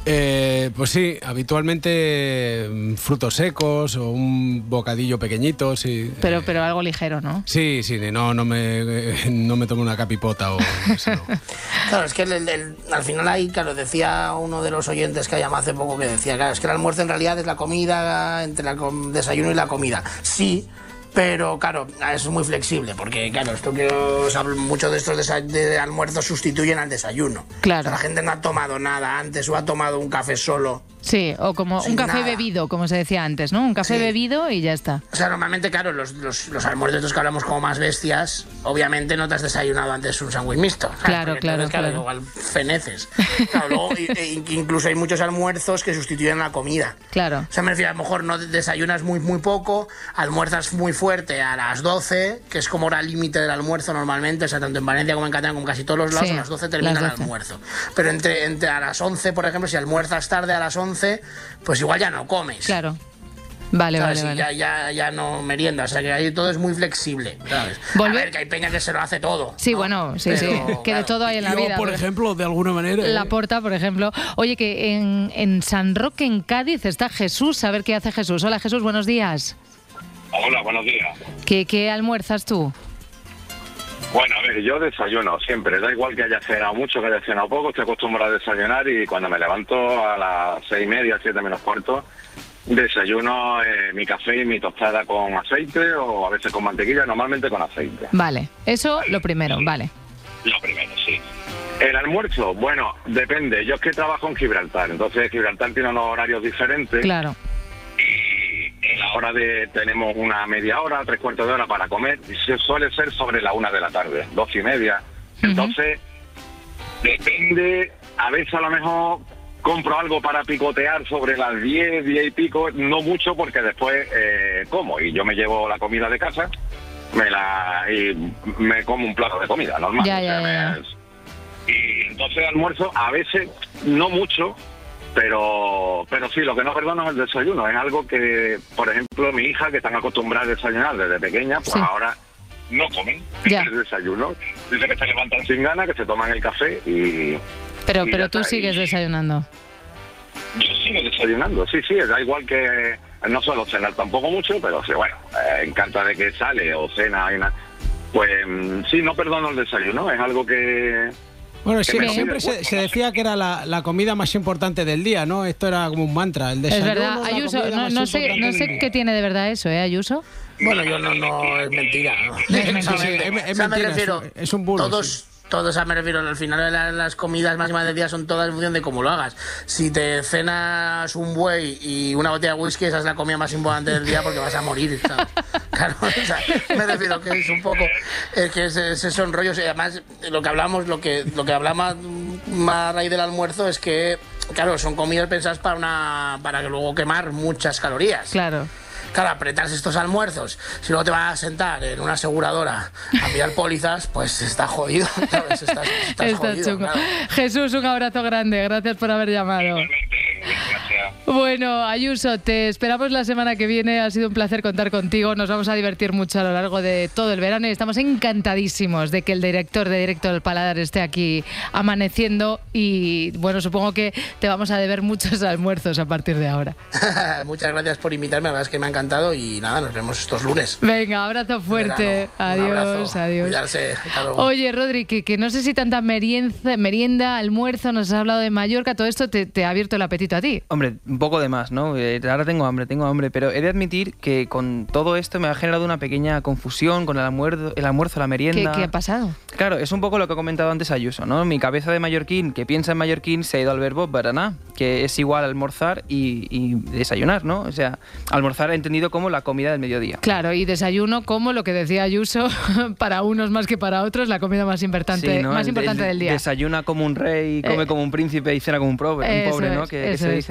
Eh, pues sí, habitualmente mm, frutos secos o un bocadillo pequeñito, sí. Pero, pero algo ligero, ¿no? Sí, sí, no, no me, no me tomo una capipota o eso, no. Claro, es que el, el, el, al final ahí, claro, decía uno de los oyentes que llamó hace poco que decía, claro, es que el almuerzo en realidad es la comida, entre el desayuno y la comida. Sí, pero claro, es muy flexible, porque claro, esto que os hablo, muchos de estos desa- de almuerzos sustituyen al desayuno. Claro. O sea, la gente no ha tomado nada antes o ha tomado un café solo. Sí, o como Sin un café nada. bebido, como se decía antes, ¿no? Un café Sí. bebido y ya está. O sea, normalmente, claro, los, los, los almuerzos estos que hablamos como más bestias, obviamente no te has desayunado antes un sándwich mixto. ¿sabes? Claro, Porque claro, entonces, claro, claro. igual feneces. Claro, luego, e- e- incluso hay muchos almuerzos que sustituyen la comida. Claro. O sea, me refiero, a lo mejor no desayunas muy, muy poco, almuerzas muy fuerte a las doce, que es como hora límite del almuerzo normalmente, o sea, tanto en Valencia como en Cataluña, como casi todos los lados, Sí, a las doce termina las el doce. almuerzo. Pero entre, entre a las once, por ejemplo, si almuerzas tarde a las once, pues igual ya no comes. Claro. Vale, ¿Sabes? vale, Y vale. Ya, ya, ya no merienda, o sea que ahí todo es muy flexible, ¿sabes? Volve- A ver, que hay peña que se lo hace todo. Sí, bueno, sí, Pero, sí. Que de todo hay en la Yo, vida. por pero- ejemplo, de alguna manera... La eh, Porta, por ejemplo. Oye, que en, en San Roque, en Cádiz, está Jesús. A ver qué hace Jesús. Hola, Jesús, buenos días. Hola, buenos días. ¿Qué, qué almuerzas tú? Bueno, a ver, yo desayuno siempre, da igual que haya cenado mucho, que haya cenado poco, estoy acostumbrado a desayunar y cuando me levanto a las seis y media, siete menos cuarto, desayuno eh, mi café y mi tostada con aceite o a veces con mantequilla, normalmente con aceite. Vale, eso lo primero, vale. Lo primero, sí. El almuerzo, bueno, depende. Yo es que trabajo en Gibraltar, entonces Gibraltar tiene unos horarios diferentes. Claro. En la hora de tenemos una media hora, tres cuartos de hora para comer, y se suele ser sobre la una de la tarde, dos y media. Entonces, depende, a veces a lo mejor compro algo para picotear sobre las diez, diez y pico, no mucho porque después eh, como, y yo me llevo la comida de casa, me la y me como un plato de comida, normal. Ya, o sea, ya, ya. me- y entonces almuerzo, a veces, no mucho, pero pero sí, lo que no perdono es el desayuno. Es algo que, por ejemplo, mi hija, que están acostumbradas a desayunar desde pequeña, pues Sí. ahora no comen Ya. el desayuno. Dice que se levantan sin ganas, que se toman el café y Pero, Y ya pero tú está, sigues y- desayunando. yo sigo desayunando. Sí, sí, da igual que no suelo cenar tampoco mucho, pero sí, bueno, eh, en canto de que sale o cena y nada. Pues mm, sí, no perdono el desayuno, es algo que... Bueno, que sí, me siempre sirve. se, se decía que era la, la comida más importante del día, ¿no? Esto era como un mantra, el Es desayuno. verdad. la Ayuso, comida no, más no sé, importante no del sé día. qué tiene de verdad eso, ¿eh, Ayuso? Bueno, yo no, no, es mentira. ¿no? Sí, sí, es, es O sea, me mentira, refiero, es, es un bulo. todos, sí. todos, o sea, me refiero, al final de la- las comidas máximas del día son todas en función de cómo lo hagas. Si te cenas un buey y una botella de whisky, esa es la comida más importante del día porque vas a morir, ¿sabes? Claro, o sea, me refiero que es un poco, es que ese, ese son rollos, y además lo que hablamos, lo que, lo que hablamos más a raíz del almuerzo es que, claro, son comidas pensadas para una, para que luego quemar muchas calorías. Claro. Claro, apretarse estos almuerzos, si luego te vas a sentar en una aseguradora a mirar pólizas, pues está jodido, ¿sabes? Estás, estás Está jodido, chungo. claro. Jesús, un abrazo grande. Gracias por haber llamado. Bueno, Ayuso, te esperamos la semana que viene. Ha sido un placer contar contigo. Nos vamos a divertir mucho a lo largo de todo el verano y estamos encantadísimos de que el director de Directo del Paladar esté aquí amaneciendo y, bueno, supongo que te vamos a deber muchos almuerzos a partir de ahora. Muchas gracias por invitarme, la verdad es que me ha encantado y nada, nos vemos estos lunes. Venga, abrazo fuerte. Verano. Un Adiós, abrazo. adiós. Cuidarse. Hasta luego. Oye, Rodri, que, que no sé si tanta merienda, merienda, almuerzo, nos has hablado de Mallorca, todo esto te, te ha abierto el apetito a ti. Hombre, un poco de más, ¿no? Eh, ahora tengo hambre, tengo hambre, pero he de admitir que con todo esto me ha generado una pequeña confusión con el almuerzo, el almuerzo, la ¿Qué, merienda. qué ha pasado? Claro, es un poco lo que ha comentado antes Ayuso, ¿no? Mi cabeza de mallorquín, que piensa en mallorquín, se ha ido al verbo baraná, que es igual a almorzar y, y desayunar, ¿no? O sea, almorzar entendido como la comida del mediodía. Claro, y desayuno como lo que decía Ayuso, para unos más que para otros, la comida más importante, Sí, ¿no? más El- importante el del día. Desayuna como un rey, come Eh, como un príncipe y cena como un pobre, un eso pobre, ¿no? es, Que, que eso se es. dice. ¿Tú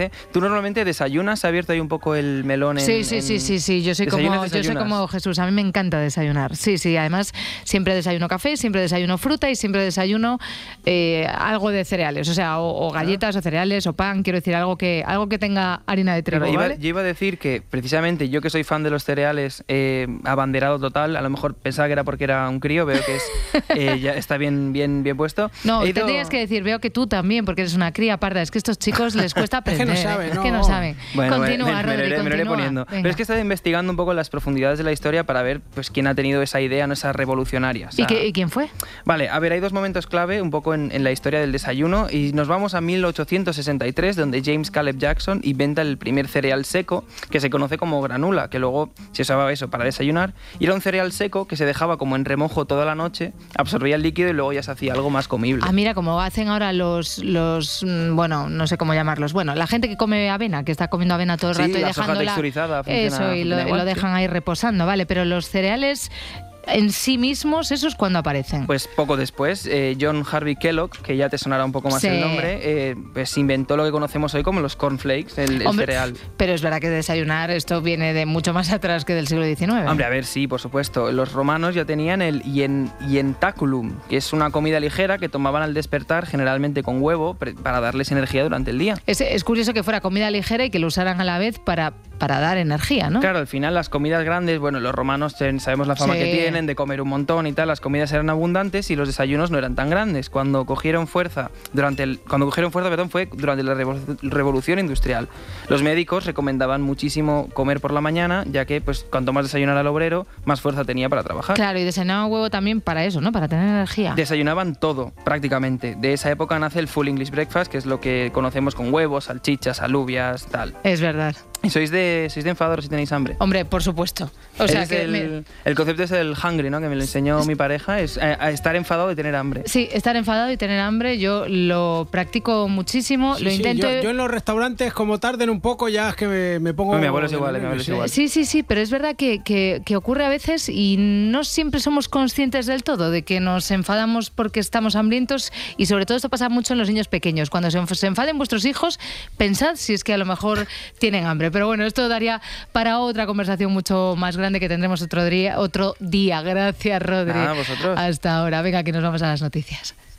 normalmente desayunas? ¿Se ha abierto ahí un poco el melón? En, sí, sí, sí, en... sí, sí, yo soy como yo soy como Jesús, a mí me encanta desayunar. Sí, sí, además siempre desayuno café, siempre desayuno fruta y siempre desayuno eh, algo de cereales, o sea, o, o galletas o cereales o pan, quiero decir, algo que algo que tenga harina de trigo, claro, ¿vale? iba, yo iba a decir que precisamente yo que soy fan de los cereales, eh, abanderado total, a lo mejor pensaba que era porque era un crío, veo que es eh, ya está bien, bien, bien puesto. No, He ido... tendrías que decir, veo que tú también, porque eres una cría parda, es que a estos chicos les cuesta aprender. Es que no saben, es no. que no saben. Bueno, continúa, me, me, Rodri, me, lo iré, continúa. me lo iré poniendo. Venga. Pero es que he estado investigando un poco las profundidades de la historia para ver pues quién ha tenido esa idea, no esa revolucionaria. O sea, ¿Y, qué, ¿Y quién fue? Vale, a ver, hay dos momentos clave un poco en, en la historia del desayuno y nos vamos a mil ochocientos sesenta y tres, donde James Caleb Jackson inventa el primer cereal seco que se conoce como granula, que luego se usaba eso para desayunar, y era un cereal seco que se dejaba como en remojo toda la noche, absorbía el líquido y luego ya se hacía algo más comible. Ah, mira, como hacen ahora los, los, bueno, no sé cómo llamarlos, bueno, la gente que come avena, que está comiendo avena todo el Sí, rato y la soja dejándola... texturizada funciona- Eso, y lo, funciona igual, lo dejan sí. ahí reposando, vale, pero los cereales en sí mismos, ¿esos cuándo aparecen? Pues poco después, eh, John Harvey Kellogg, que ya te sonará un poco más Sí. el nombre, eh, pues inventó lo que conocemos hoy como los cornflakes, el, el Hombre, cereal. Pero es verdad que desayunar, esto viene de mucho más atrás que del siglo diecinueve. Hombre, a ver, sí, por supuesto. Los romanos ya tenían el ien, ientaculum, que es una comida ligera que tomaban al despertar, generalmente con huevo, pre- para darles energía durante el día. Es, es curioso que fuera comida ligera y que lo usaran a la vez para, para dar energía, ¿no? Claro, al final las comidas grandes, bueno, los romanos ten- sabemos la fama Sí. que tienen de comer un montón y tal, las comidas eran abundantes y los desayunos no eran tan grandes. Cuando cogieron fuerza, durante el, cuando cogieron fuerza, perdón, fue durante la revo- revolución industrial. Los médicos recomendaban muchísimo comer por la mañana, ya que pues cuanto más desayunara el obrero, más fuerza tenía para trabajar. Claro, y desayunaban huevo también para eso, ¿no? Para tener energía. Desayunaban todo, prácticamente. De esa época nace el Full English Breakfast, que es lo que conocemos con huevos, salchichas, alubias, tal. Es verdad. ¿Y sois de, sois de enfadaros si tenéis hambre? Hombre, por supuesto. O sea Es que el, me- el concepto es el hungry, ¿no? Que me lo enseñó mi pareja, es eh, a estar enfadado y tener hambre. Sí, estar enfadado y tener hambre, yo lo practico muchísimo, Sí, lo sí, intento... yo, yo en los restaurantes, como tarden un poco, ya es que me, me pongo... No, mi abuelo es igual, mi abuelo es igual. Sí, sí, sí, pero es verdad que, que, que ocurre a veces y no siempre somos conscientes del todo de que nos enfadamos porque estamos hambrientos y sobre todo esto pasa mucho en los niños pequeños. Cuando se, enf- se enfaden vuestros hijos, pensad si es que a lo mejor tienen hambre. Pero bueno, esto daría para otra conversación mucho más grande que tendremos otro día. Otro día. Gracias, Rodri. Nada, vosotros. Hasta ahora. Venga, que nos vamos a las noticias.